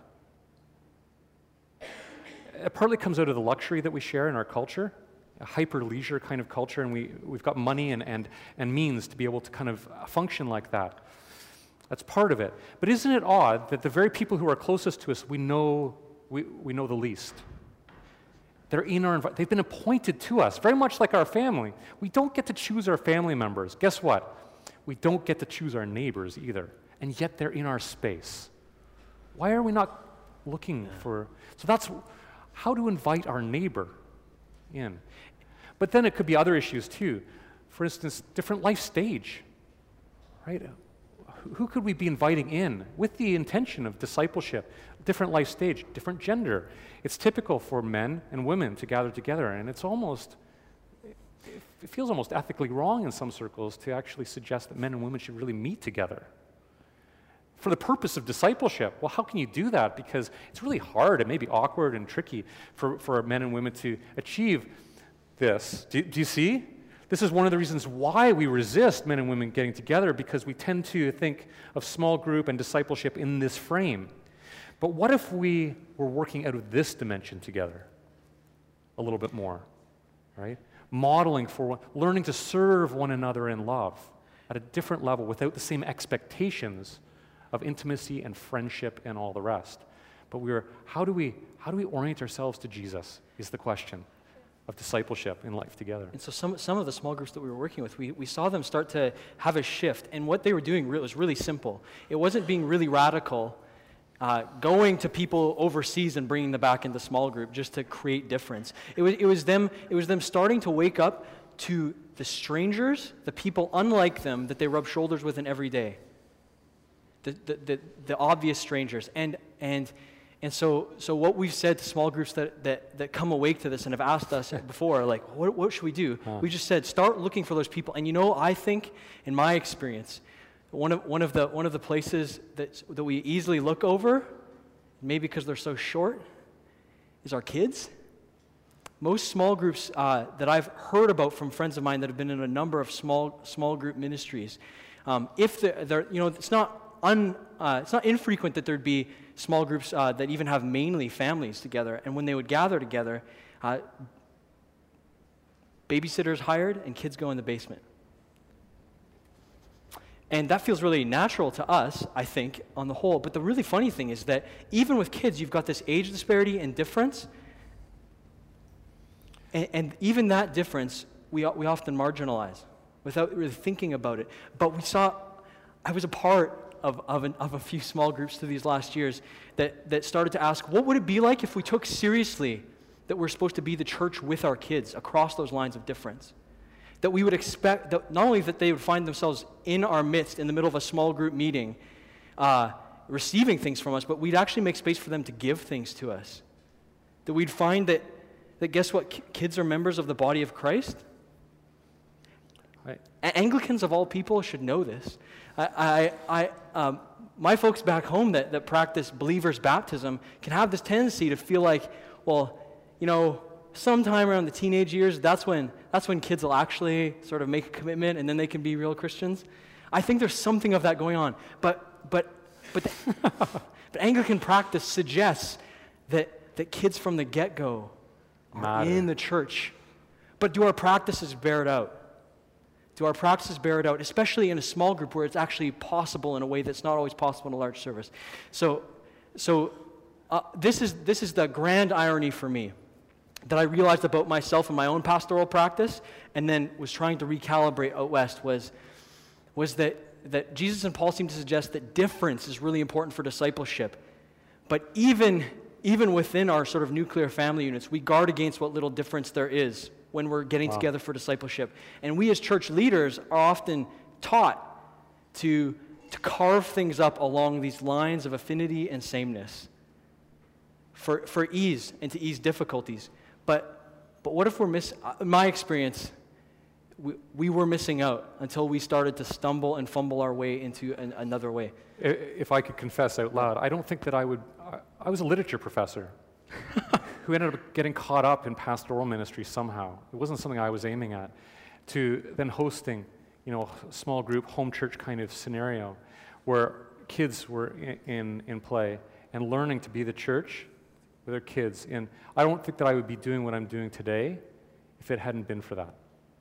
It partly comes out of the luxury that we share in our culture, a hyper-leisure kind of culture, and we, we've got money and, and, and means to be able to kind of function like that. That's part of it. But isn't it odd that the very people who are closest to us, we know, we, we know the least? They're in our environment. They've been appointed to us, very much like our family. We don't get to choose our family members. Guess what? We don't get to choose our neighbors either, and yet they're in our space. Why are we not looking for... So that's how to invite our neighbor in. But then it could be other issues too. For instance, different life stage, right? Who could we be inviting in with the intention of discipleship? Different life stage, different gender. It's typical for men and women to gather together, and it's almost, it feels almost ethically wrong in some circles to actually suggest that men and women should really meet together for the purpose of discipleship. Well, how can you do that? Because it's really hard and maybe awkward and tricky for, for men and women to achieve this. Do, do you see? This is one of the reasons why we resist men and women getting together, because we tend to think of small group and discipleship in this frame. But what if we were working out of this dimension together a little bit more, right? Modeling for one, learning to serve one another in love at a different level without the same expectations of intimacy and friendship and all the rest. But we're, how do we, how do we orient ourselves to Jesus is the question of discipleship in life together. And so some, some of the small groups that we were working with, we, we saw them start to have a shift. And what they were doing re- was really simple. It wasn't being really radical, uh, going to people overseas and bringing them back into small group just to create difference. It was, it was them, it was them starting to wake up to the strangers, the people unlike them that they rub shoulders with in every day. The, the, the, the obvious strangers. And, and, and so, so what we've said to small groups that, that, that come awake to this and have asked us before, like, what, what should we do? Huh. We just said, start looking for those people. And you know, I think, in my experience, one of, one of, the, one of the places that, that we easily look over, maybe because they're so short, is our kids. Most small groups uh, that I've heard about from friends of mine that have been in a number of small small group ministries, um, if they're, they're, you know, it's not un, uh, it's not infrequent that there'd be small groups uh, that even have mainly families together, and when they would gather together, uh, babysitters hired and kids go in the basement. And that feels really natural to us, I think, on the whole. But the really funny thing is that even with kids, you've got this age disparity and difference. And, and even that difference, we, we often marginalize without really thinking about it. But we saw, I was a part of, of, an, of a few small groups through these last years that, that started to ask, what would it be like if we took seriously that we're supposed to be the church with our kids across those lines of difference? That we would expect, that not only that they would find themselves in our midst in the middle of a small group meeting, uh, receiving things from us, but we'd actually make space for them to give things to us. That we'd find that, that guess what, K- kids are members of the body of Christ. Right. A- Anglicans of all people should know this. I, I, I um, my folks back home that, that practice believers' baptism can have this tendency to feel like, well, you know, sometime around the teenage years, that's when that's when kids will actually sort of make a commitment, and then they can be real Christians. I think there's something of that going on, but but but, the, but Anglican practice suggests that that kids from the get-go are Matter. in the church. But do our practices bear it out? Do our practices bear it out, especially in a small group where it's actually possible in a way that's not always possible in a large service? So so uh, this is this is the grand irony for me that I realized about myself and my own pastoral practice, and then was trying to recalibrate out west, was, was that, that Jesus and Paul seem to suggest that difference is really important for discipleship. But even, even within our sort of nuclear family units, we guard against what little difference there is when we're getting Wow. together for discipleship. And we as church leaders are often taught to, to carve things up along these lines of affinity and sameness for, for ease and to ease difficulties. But but what if we're miss? In my experience, we, we were missing out until we started to stumble and fumble our way into an, another way. I- If I could confess out loud, I don't think that I would. I- I was a literature professor who ended up getting caught up in pastoral ministry somehow. It wasn't something I was aiming at. To then hosting, you know, a small group home church kind of scenario, where kids were in in, in play and learning to be the church with their kids. And I don't think that I would be doing what I'm doing today if it hadn't been for that.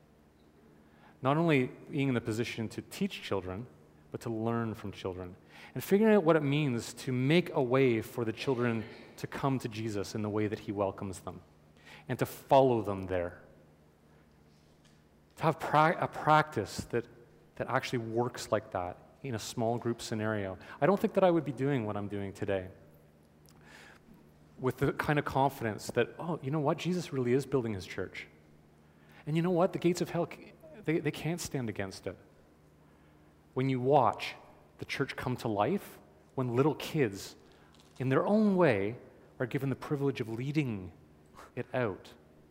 Not only being in the position to teach children, but to learn from children. And figuring out what it means to make a way for the children to come to Jesus in the way that he welcomes them, and to follow them there. To have pra- a practice that, that actually works like that in a small group scenario. I don't think that I would be doing what I'm doing today with the kind of confidence that, oh, you know what? Jesus really is building his church. And you know what? The gates of hell, they, they can't stand against it. When you watch the church come to life, when little kids, in their own way, are given the privilege of leading it out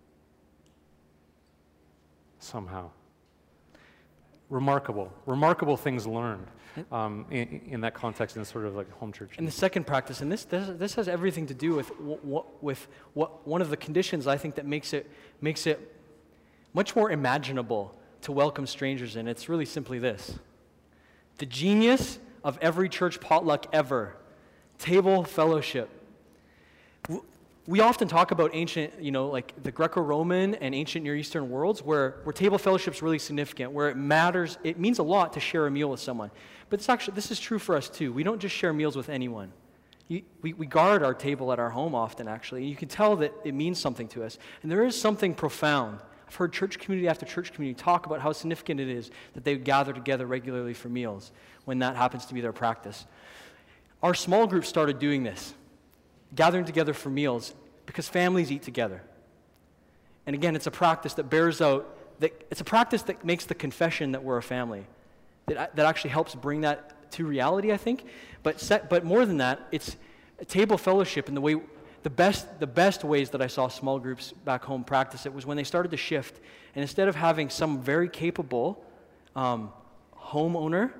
somehow. Remarkable, remarkable things learned um, in, in that context in sort of like home church. And the second practice, and this this, this has everything to do with what with what one of the conditions I think that makes it makes it much more imaginable to welcome strangers in. It's really simply this: the genius of every church potluck ever, table fellowship. We often talk about ancient, you know, like the Greco-Roman and ancient Near Eastern worlds where, where table fellowship is really significant, where it matters, it means a lot to share a meal with someone. But it's actually, this is true for us too. We don't just share meals with anyone. You, we, we guard our table at our home often, actually. You can tell that it means something to us. And there is something profound. I've heard church community after church community talk about how significant it is that they gather together regularly for meals when that happens to be their practice. Our small group started doing this, gathering together for meals, because families eat together. And again, it's a practice that bears out, that it's a practice that makes the confession that we're a family, that, that actually helps bring that to reality, I think. But set, but more than that, it's a table fellowship, and the way, the best, the best ways that I saw small groups back home practice it was when they started to shift, and instead of having some very capable um, homeowner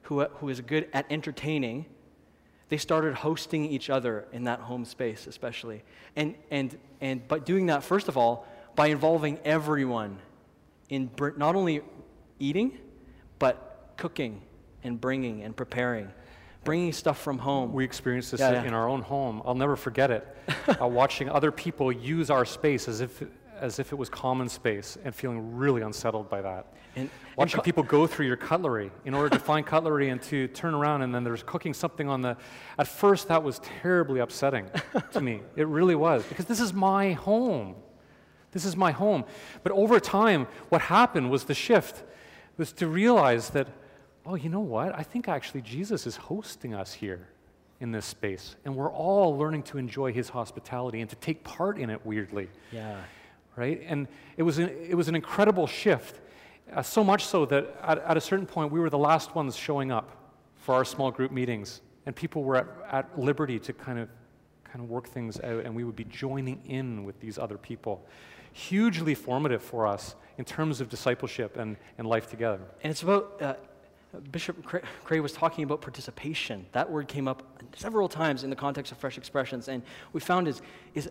who, who is good at entertaining, they started hosting each other in that home space especially. And, and, and but doing that, first of all, by involving everyone in br- not only eating, but cooking and bringing and preparing, bringing stuff from home. We experienced this Yeah, yeah. in our own home. I'll never forget it. uh, watching other people use our space as if as if it was common space and feeling really unsettled by that. And, Watching and co- people go through your cutlery in order to find cutlery and to turn around and then there's cooking something on the... At first that was terribly upsetting to me. It really was, because this is my home. This is my home. But over time, what happened was the shift was to realize that, oh, you know what? I think actually Jesus is hosting us here in this space, and we're all learning to enjoy his hospitality and to take part in it weirdly. Yeah. Right? And it was an, it was an incredible shift, uh, so much so that at, at a certain point we were the last ones showing up for our small group meetings, and people were at, at liberty to kind of kind of work things out, and we would be joining in with these other people. Hugely formative for us in terms of discipleship and, and life together. And it's about, uh, Bishop Cray, Cray was talking about participation. That word came up several times in the context of Fresh Expressions, and we found is, is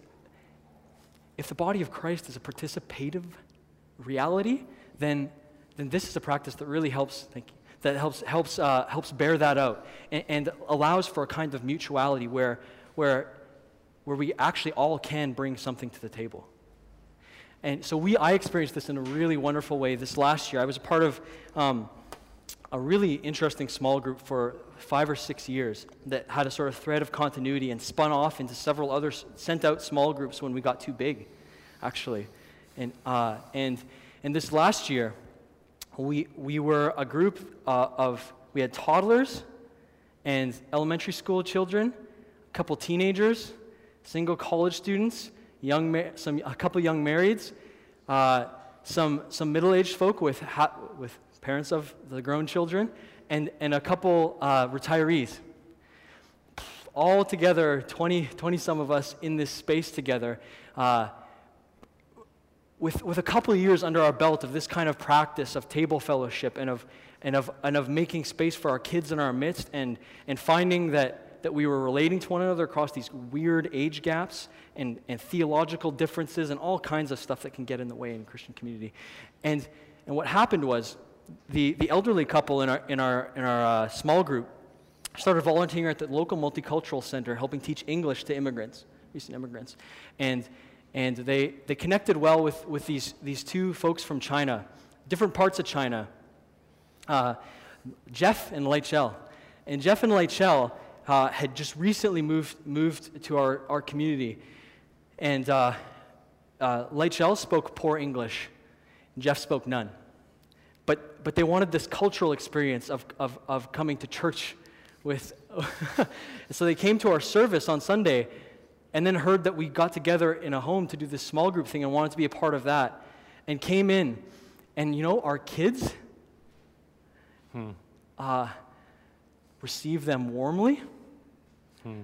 if the body of Christ is a participative reality, then then this is a practice that really helps, thank you, that helps helps uh, helps bear that out, and, and allows for a kind of mutuality where where where we actually all can bring something to the table. And so we, I experienced this in a really wonderful way this last year. I was a part of um, a really interesting small group for five or six years that had a sort of thread of continuity and spun off into several other s- sent out small groups when we got too big, actually. And uh, and and this last year, we we were a group uh, of we had toddlers and elementary school children, a couple teenagers, single college students, young ma- some a couple young marrieds, uh, some some middle-aged folk with ha- with parents of the grown children, and and a couple uh, retirees. All together, twenty, twenty some of us in this space together, uh, with with a couple of years under our belt of this kind of practice of table fellowship and of and of and of making space for our kids in our midst, and and finding that. that we were relating to one another across these weird age gaps and, and theological differences and all kinds of stuff that can get in the way in Christian community. And and what happened was the, the elderly couple in our in our in our uh, small group started volunteering at the local multicultural center, helping teach English to immigrants, recent immigrants. And and they they connected well with, with these these two folks from China, different parts of China, uh, Jeff and Leichel. And Jeff and Leichel Uh, had just recently moved moved to our, our community, and uh, uh, Leichel spoke poor English, and Jeff spoke none. But but they wanted this cultural experience of of, of coming to church with, so they came to our service on Sunday, and then heard that we got together in a home to do this small group thing and wanted to be a part of that, and came in, and you know our kids, hmm. uh, received them warmly. Hmm.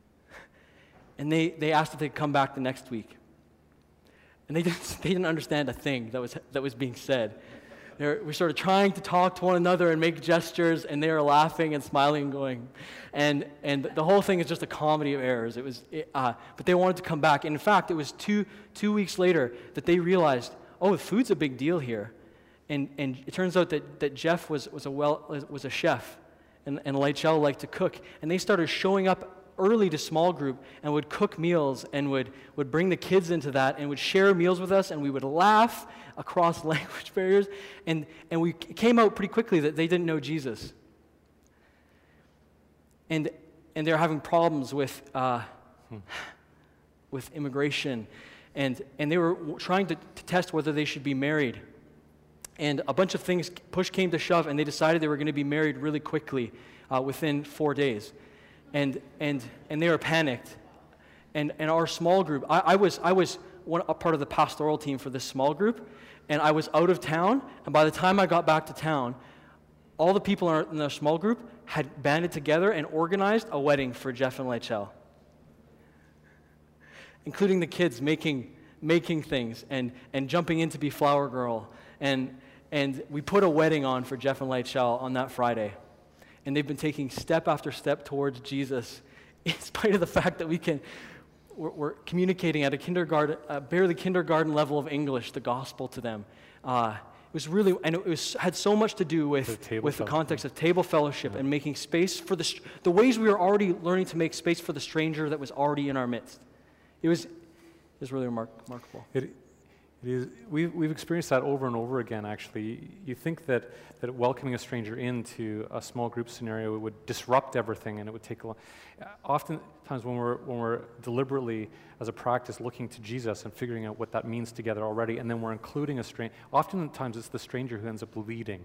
And they, they asked if they'd come back the next week. And they didn't, they didn't understand a thing that was, that was being said. They're, we started trying to talk to one another and make gestures, and they were laughing and smiling and going. And, and the whole thing is just a comedy of errors. It was, it, uh, but they wanted to come back. And in fact, it was two, two weeks later that they realized, oh, the food's a big deal here. And, and it turns out that, that Jeff was, was, a well, was a chef. And, and Leichel liked to cook, and they started showing up early to small group and would cook meals and would, would bring the kids into that and would share meals with us, and we would laugh across language barriers, and, and we came out pretty quickly that they didn't know Jesus. And, and they're having problems with, uh, hmm. with immigration, and, and they were trying to, to test whether they should be married. And a bunch of things, push came to shove, and they decided they were going to be married really quickly, uh, within four days. And and and they were panicked. And and our small group, I, I was I was one, a part of the pastoral team for this small group, and I was out of town. And by the time I got back to town, all the people in our, in our small group had banded together and organized a wedding for Jeff and Leichel, including the kids making making things and and jumping in to be flower girl. And And we put a wedding on for Jeff and Leichel on that Friday. and they've been taking step after step towards Jesus, in spite of the fact that we can, we're, we're communicating at a kindergarten, uh, barely kindergarten level of English, the gospel to them. Uh, it was really, and it was had so much to do with, The with the table context of table fellowship and making space for the, str- the ways we were already learning to make space for the stranger that was already in our midst. It was, it was really remark- remarkable. It, it is, we've, we've experienced that over and over again, actually. You think that, that welcoming a stranger into a small group scenario would disrupt everything and it would take a long... Oftentimes when we're, when we're deliberately, as a practice, looking to Jesus and figuring out what that means together already, and then we're including a stranger, oftentimes it's the stranger who ends up leading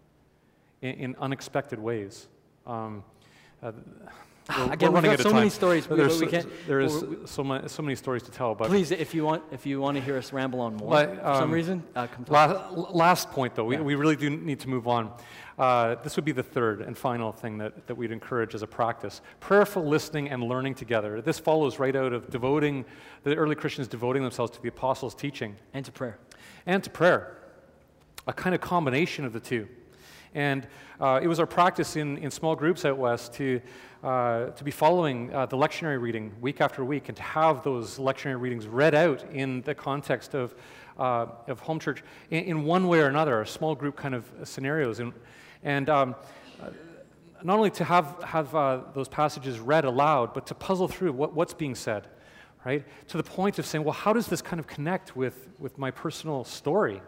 in, in unexpected ways. Um, uh, We're, Again, we're we've got out of so many time. stories. We, There's we so, can't, there is we- so, many, so many stories to tell. But Please, if you want, if you want to hear us ramble on more, But, for some um, reason, uh, come talk. la- last point, though, we, Yeah. we really do need to move on. Uh, this would be the third and final thing that, that we'd encourage as a practice. Prayerful listening and learning together. This follows right out of devoting, the early Christians devoting themselves to the apostles' teaching. And to prayer. And to prayer. A kind of combination of the two. And uh, it was our practice in, in small groups out west to, uh, to be following uh, the lectionary reading week after week and to have those lectionary readings read out in the context of, uh, of home church in, in one way or another, small group kind of scenarios. And, and um, uh, not only to have, have uh, those passages read aloud, but to puzzle through what, what's being said, right? To the point of saying, well, how does this kind of connect with, with my personal story?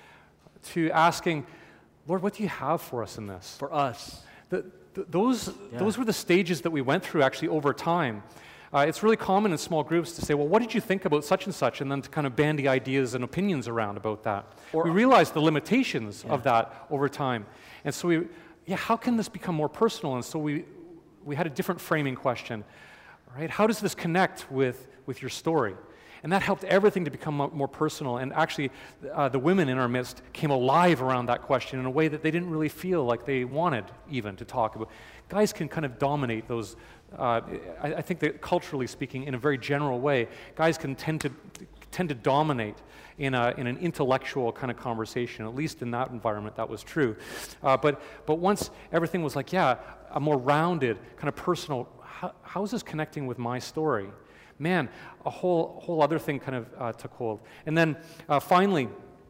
To asking, Lord, what do you have for us in this? For us. The, the, those, Yeah. those were the stages that we went through actually over time. Uh, it's really common in small groups to say, well, what did you think about such and such? And then to kind of bandy ideas and opinions around about that. Or- we realized the limitations Yeah. of that over time. And so we, yeah, how can this become more personal? And so we, we had a different framing question, right? How does this connect with, with your story? And that helped everything to become mo- more personal. And actually, uh, the women in our midst came alive around that question in a way that they didn't really feel like they wanted even to talk about. Guys can kind of dominate those, uh, I, I think that culturally speaking, in a very general way, guys can tend to tend to dominate in, a, in an intellectual kind of conversation. At least in that environment, that was true. Uh, but, but once everything was like, yeah, a more rounded, kind of personal, how, how is this connecting with my story? Man, a whole whole other thing kind of uh, took hold. And then uh, finally,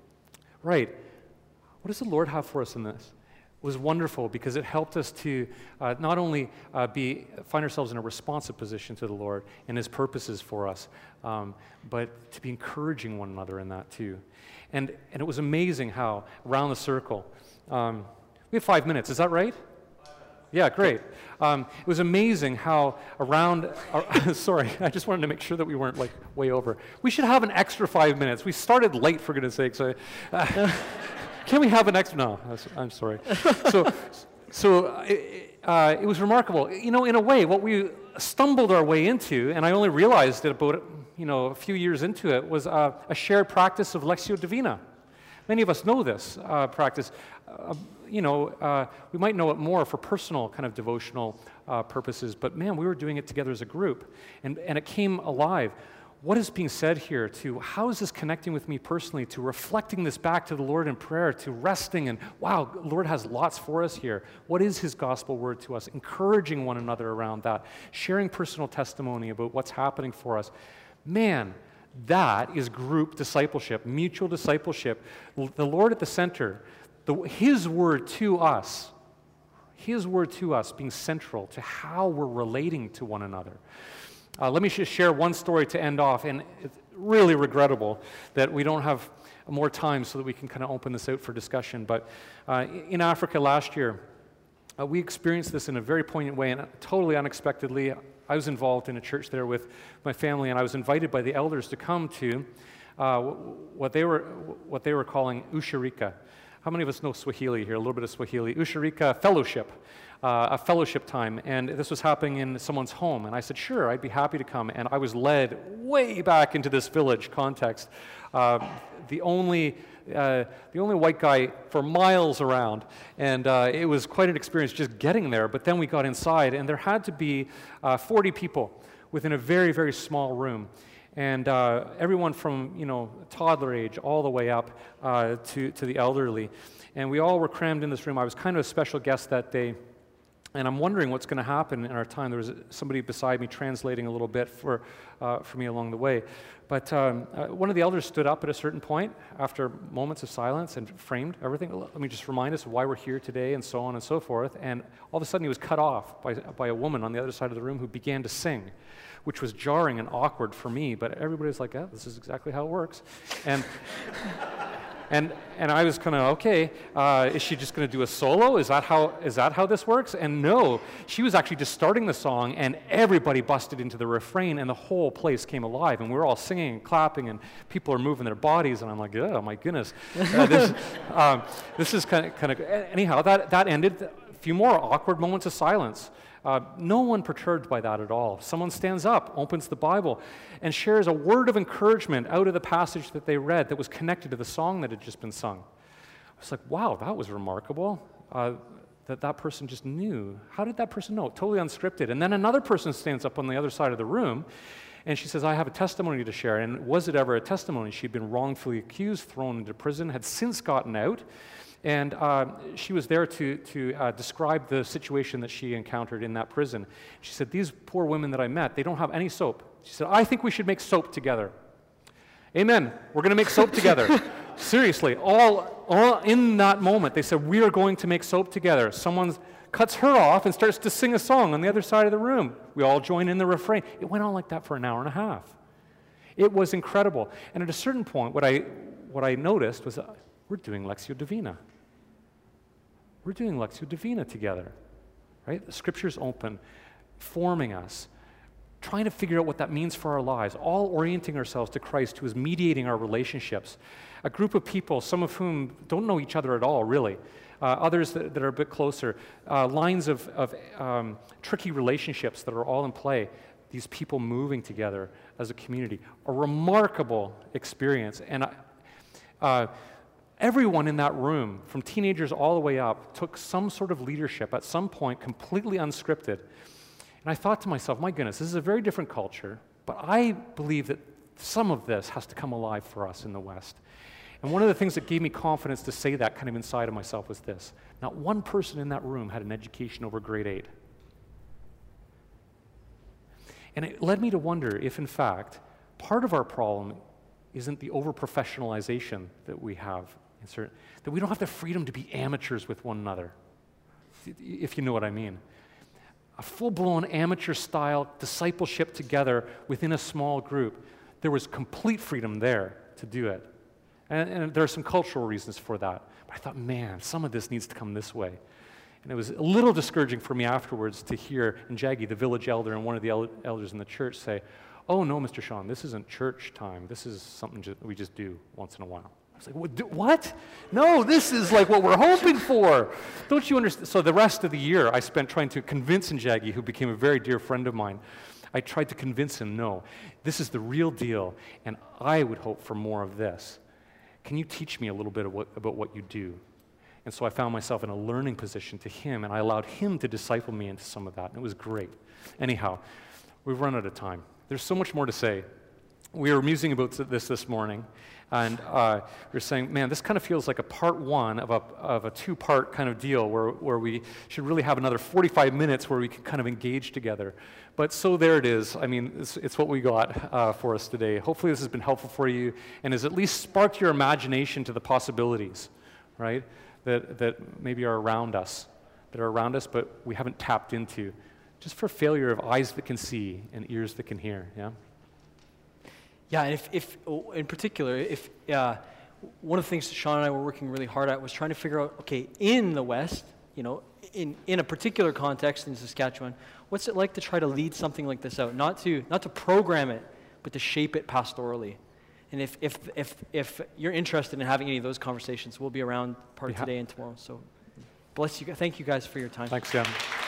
right, what does the Lord have for us in this? It was wonderful because it helped us to uh, not only uh, be find ourselves in a responsive position to the Lord and His purposes for us, um, but to be encouraging one another in that too. And and it was amazing how around the circle, um, we have five minutes. Is that right? Yeah, great. Um, it was amazing how around, uh, sorry, I just wanted to make sure that we weren't like way over. We should have an extra five minutes. We started late, for goodness sake, so uh, can we have an extra, no, I'm sorry. So, so uh, it, uh, it was remarkable. You know, in a way, what we stumbled our way into, and I only realized it about, you know, a few years into it, was uh, a shared practice of Lectio Divina. Many of us know this uh, practice. Uh, you know, uh, we might know it more for personal kind of devotional uh, purposes, but man, we were doing it together as a group, and, and it came alive. What is being said here to how is this connecting with me personally, to reflecting this back to the Lord in prayer, to resting and, wow, the Lord has lots for us here. What is His gospel word to us? Encouraging one another around that, sharing personal testimony about what's happening for us. Man, that is group discipleship, mutual discipleship. The Lord at the center, the, His word to us, His word to us being central to how we're relating to one another. Uh, let me just share one story to end off, and it's really regrettable that we don't have more time so that we can kind of open this out for discussion. But uh, in Africa last year, uh, we experienced this in a very poignant way and totally unexpectedly. I was involved in a church there with my family, and I was invited by the elders to come to uh, what they were what they were calling Usharika. How many of us know Swahili here? A little bit of Swahili. Usharika fellowship, uh, a fellowship time, and this was happening in someone's home. And I said, sure, I'd be happy to come. And I was led way back into this village context. Uh, the only Uh, the only white guy for miles around, and uh, it was quite an experience just getting there. But then we got inside, and there had to be uh, forty people within a very, very small room, and uh, everyone from you know toddler age all the way up uh, to to the elderly, and we all were crammed in this room. I was kind of a special guest that day, And I'm wondering what's going to happen in our time. There was somebody beside me translating a little bit for, uh, for me along the way. But um, uh, one of the elders stood up at a certain point after moments of silence and framed everything. Let me just remind us of why we're here today and so on and so forth. And all of a sudden he was cut off by, by a woman on the other side of the room who began to sing, which was jarring and awkward for me. But everybody was like, yeah, this is exactly how it works. And... And and I was kind of, okay, uh, is she just going to do a solo? Is that how is that how this works? And no, she was actually just starting the song, and everybody busted into the refrain, and the whole place came alive, and we were all singing and clapping, and people are moving their bodies, and I'm like, oh my goodness, uh, this, um, this is kind of kind of. Anyhow, that that ended. A few more awkward moments of silence. Uh, no one perturbed by that at all. Someone stands up, opens the Bible, and shares a word of encouragement out of the passage that they read that was connected to the song that had just been sung. I was like, wow, that was remarkable, uh, that that person just knew. How did that person know? Totally unscripted. And then another person stands up on the other side of the room, and she says, I have a testimony to share. And was it ever a testimony? She'd been wrongfully accused, thrown into prison, had since gotten out. And uh, she was there to, to uh, describe the situation that she encountered in that prison. She said, these poor women that I met, they don't have any soap. She said, I think we should make soap together. Amen. We're going to make soap together. Seriously, all, all in that moment, they said, we are going to make soap together. Someone cuts her off and starts to sing a song on the other side of the room. We all join in the refrain. It went on like that for an hour and a half. It was incredible. And at a certain point, what I, what I noticed was, uh, we're doing Lectio Divina. We're doing Lectio Divina together, right? The Scripture's open, forming us, trying to figure out what that means for our lives, all orienting ourselves to Christ, who is mediating our relationships. A group of people, some of whom don't know each other at all, really. Uh, others that, that are a bit closer. Uh, lines of, of um, tricky relationships that are all in play. These people moving together as a community. A remarkable experience. And I, uh, Everyone in that room, from teenagers all the way up, took some sort of leadership at some point, completely unscripted. And I thought to myself, my goodness, this is a very different culture, but I believe that some of this has to come alive for us in the West. And one of the things that gave me confidence to say that kind of inside of myself was this. Not one person in that room had an education over grade eight. And it led me to wonder if, in fact, part of our problem isn't the over-professionalization that we have, that we don't have the freedom to be amateurs with one another, if you know what I mean. A full-blown amateur-style discipleship together within a small group. There was complete freedom there to do it. And, and there are some cultural reasons for that. But I thought, man, some of this needs to come this way. And it was a little discouraging for me afterwards to hear Njagi, the village elder, and one of the el- elders in the church say, oh, no, Mister Sean, this isn't church time. This is something ju- we just do once in a while. I was like, what, do, what? No, this is like what we're hoping for. Don't you understand? So the rest of the year, I spent trying to convince Njagi, who became a very dear friend of mine. I tried to convince him, no, this is the real deal, and I would hope for more of this. Can you teach me a little bit of what, about what you do? And so I found myself in a learning position to him, and I allowed him to disciple me into some of that, and it was great. Anyhow, we've run out of time. There's so much more to say. We were musing about this this morning, and uh, we were saying, man, this kind of feels like a part one of a, of a two-part kind of deal where, where we should really have another forty-five minutes where we can kind of engage together. But so there it is. I mean, it's, it's what we got uh, for us today. Hopefully this has been helpful for you and has at least sparked your imagination to the possibilities, right, that, that maybe are around us, that are around us but we haven't tapped into, just for failure of eyes that can see and ears that can hear, yeah? Yeah, and if, if in particular, if uh, one of the things Sean and I were working really hard at was trying to figure out, okay, in the West, you know, in, in a particular context in Saskatchewan, what's it like to try to lead something like this out? Not to not to program it, but to shape it pastorally. And if if if if you're interested in having any of those conversations, we'll be around part of today and tomorrow. So bless you. Thank you guys for your time. Thanks, Jim.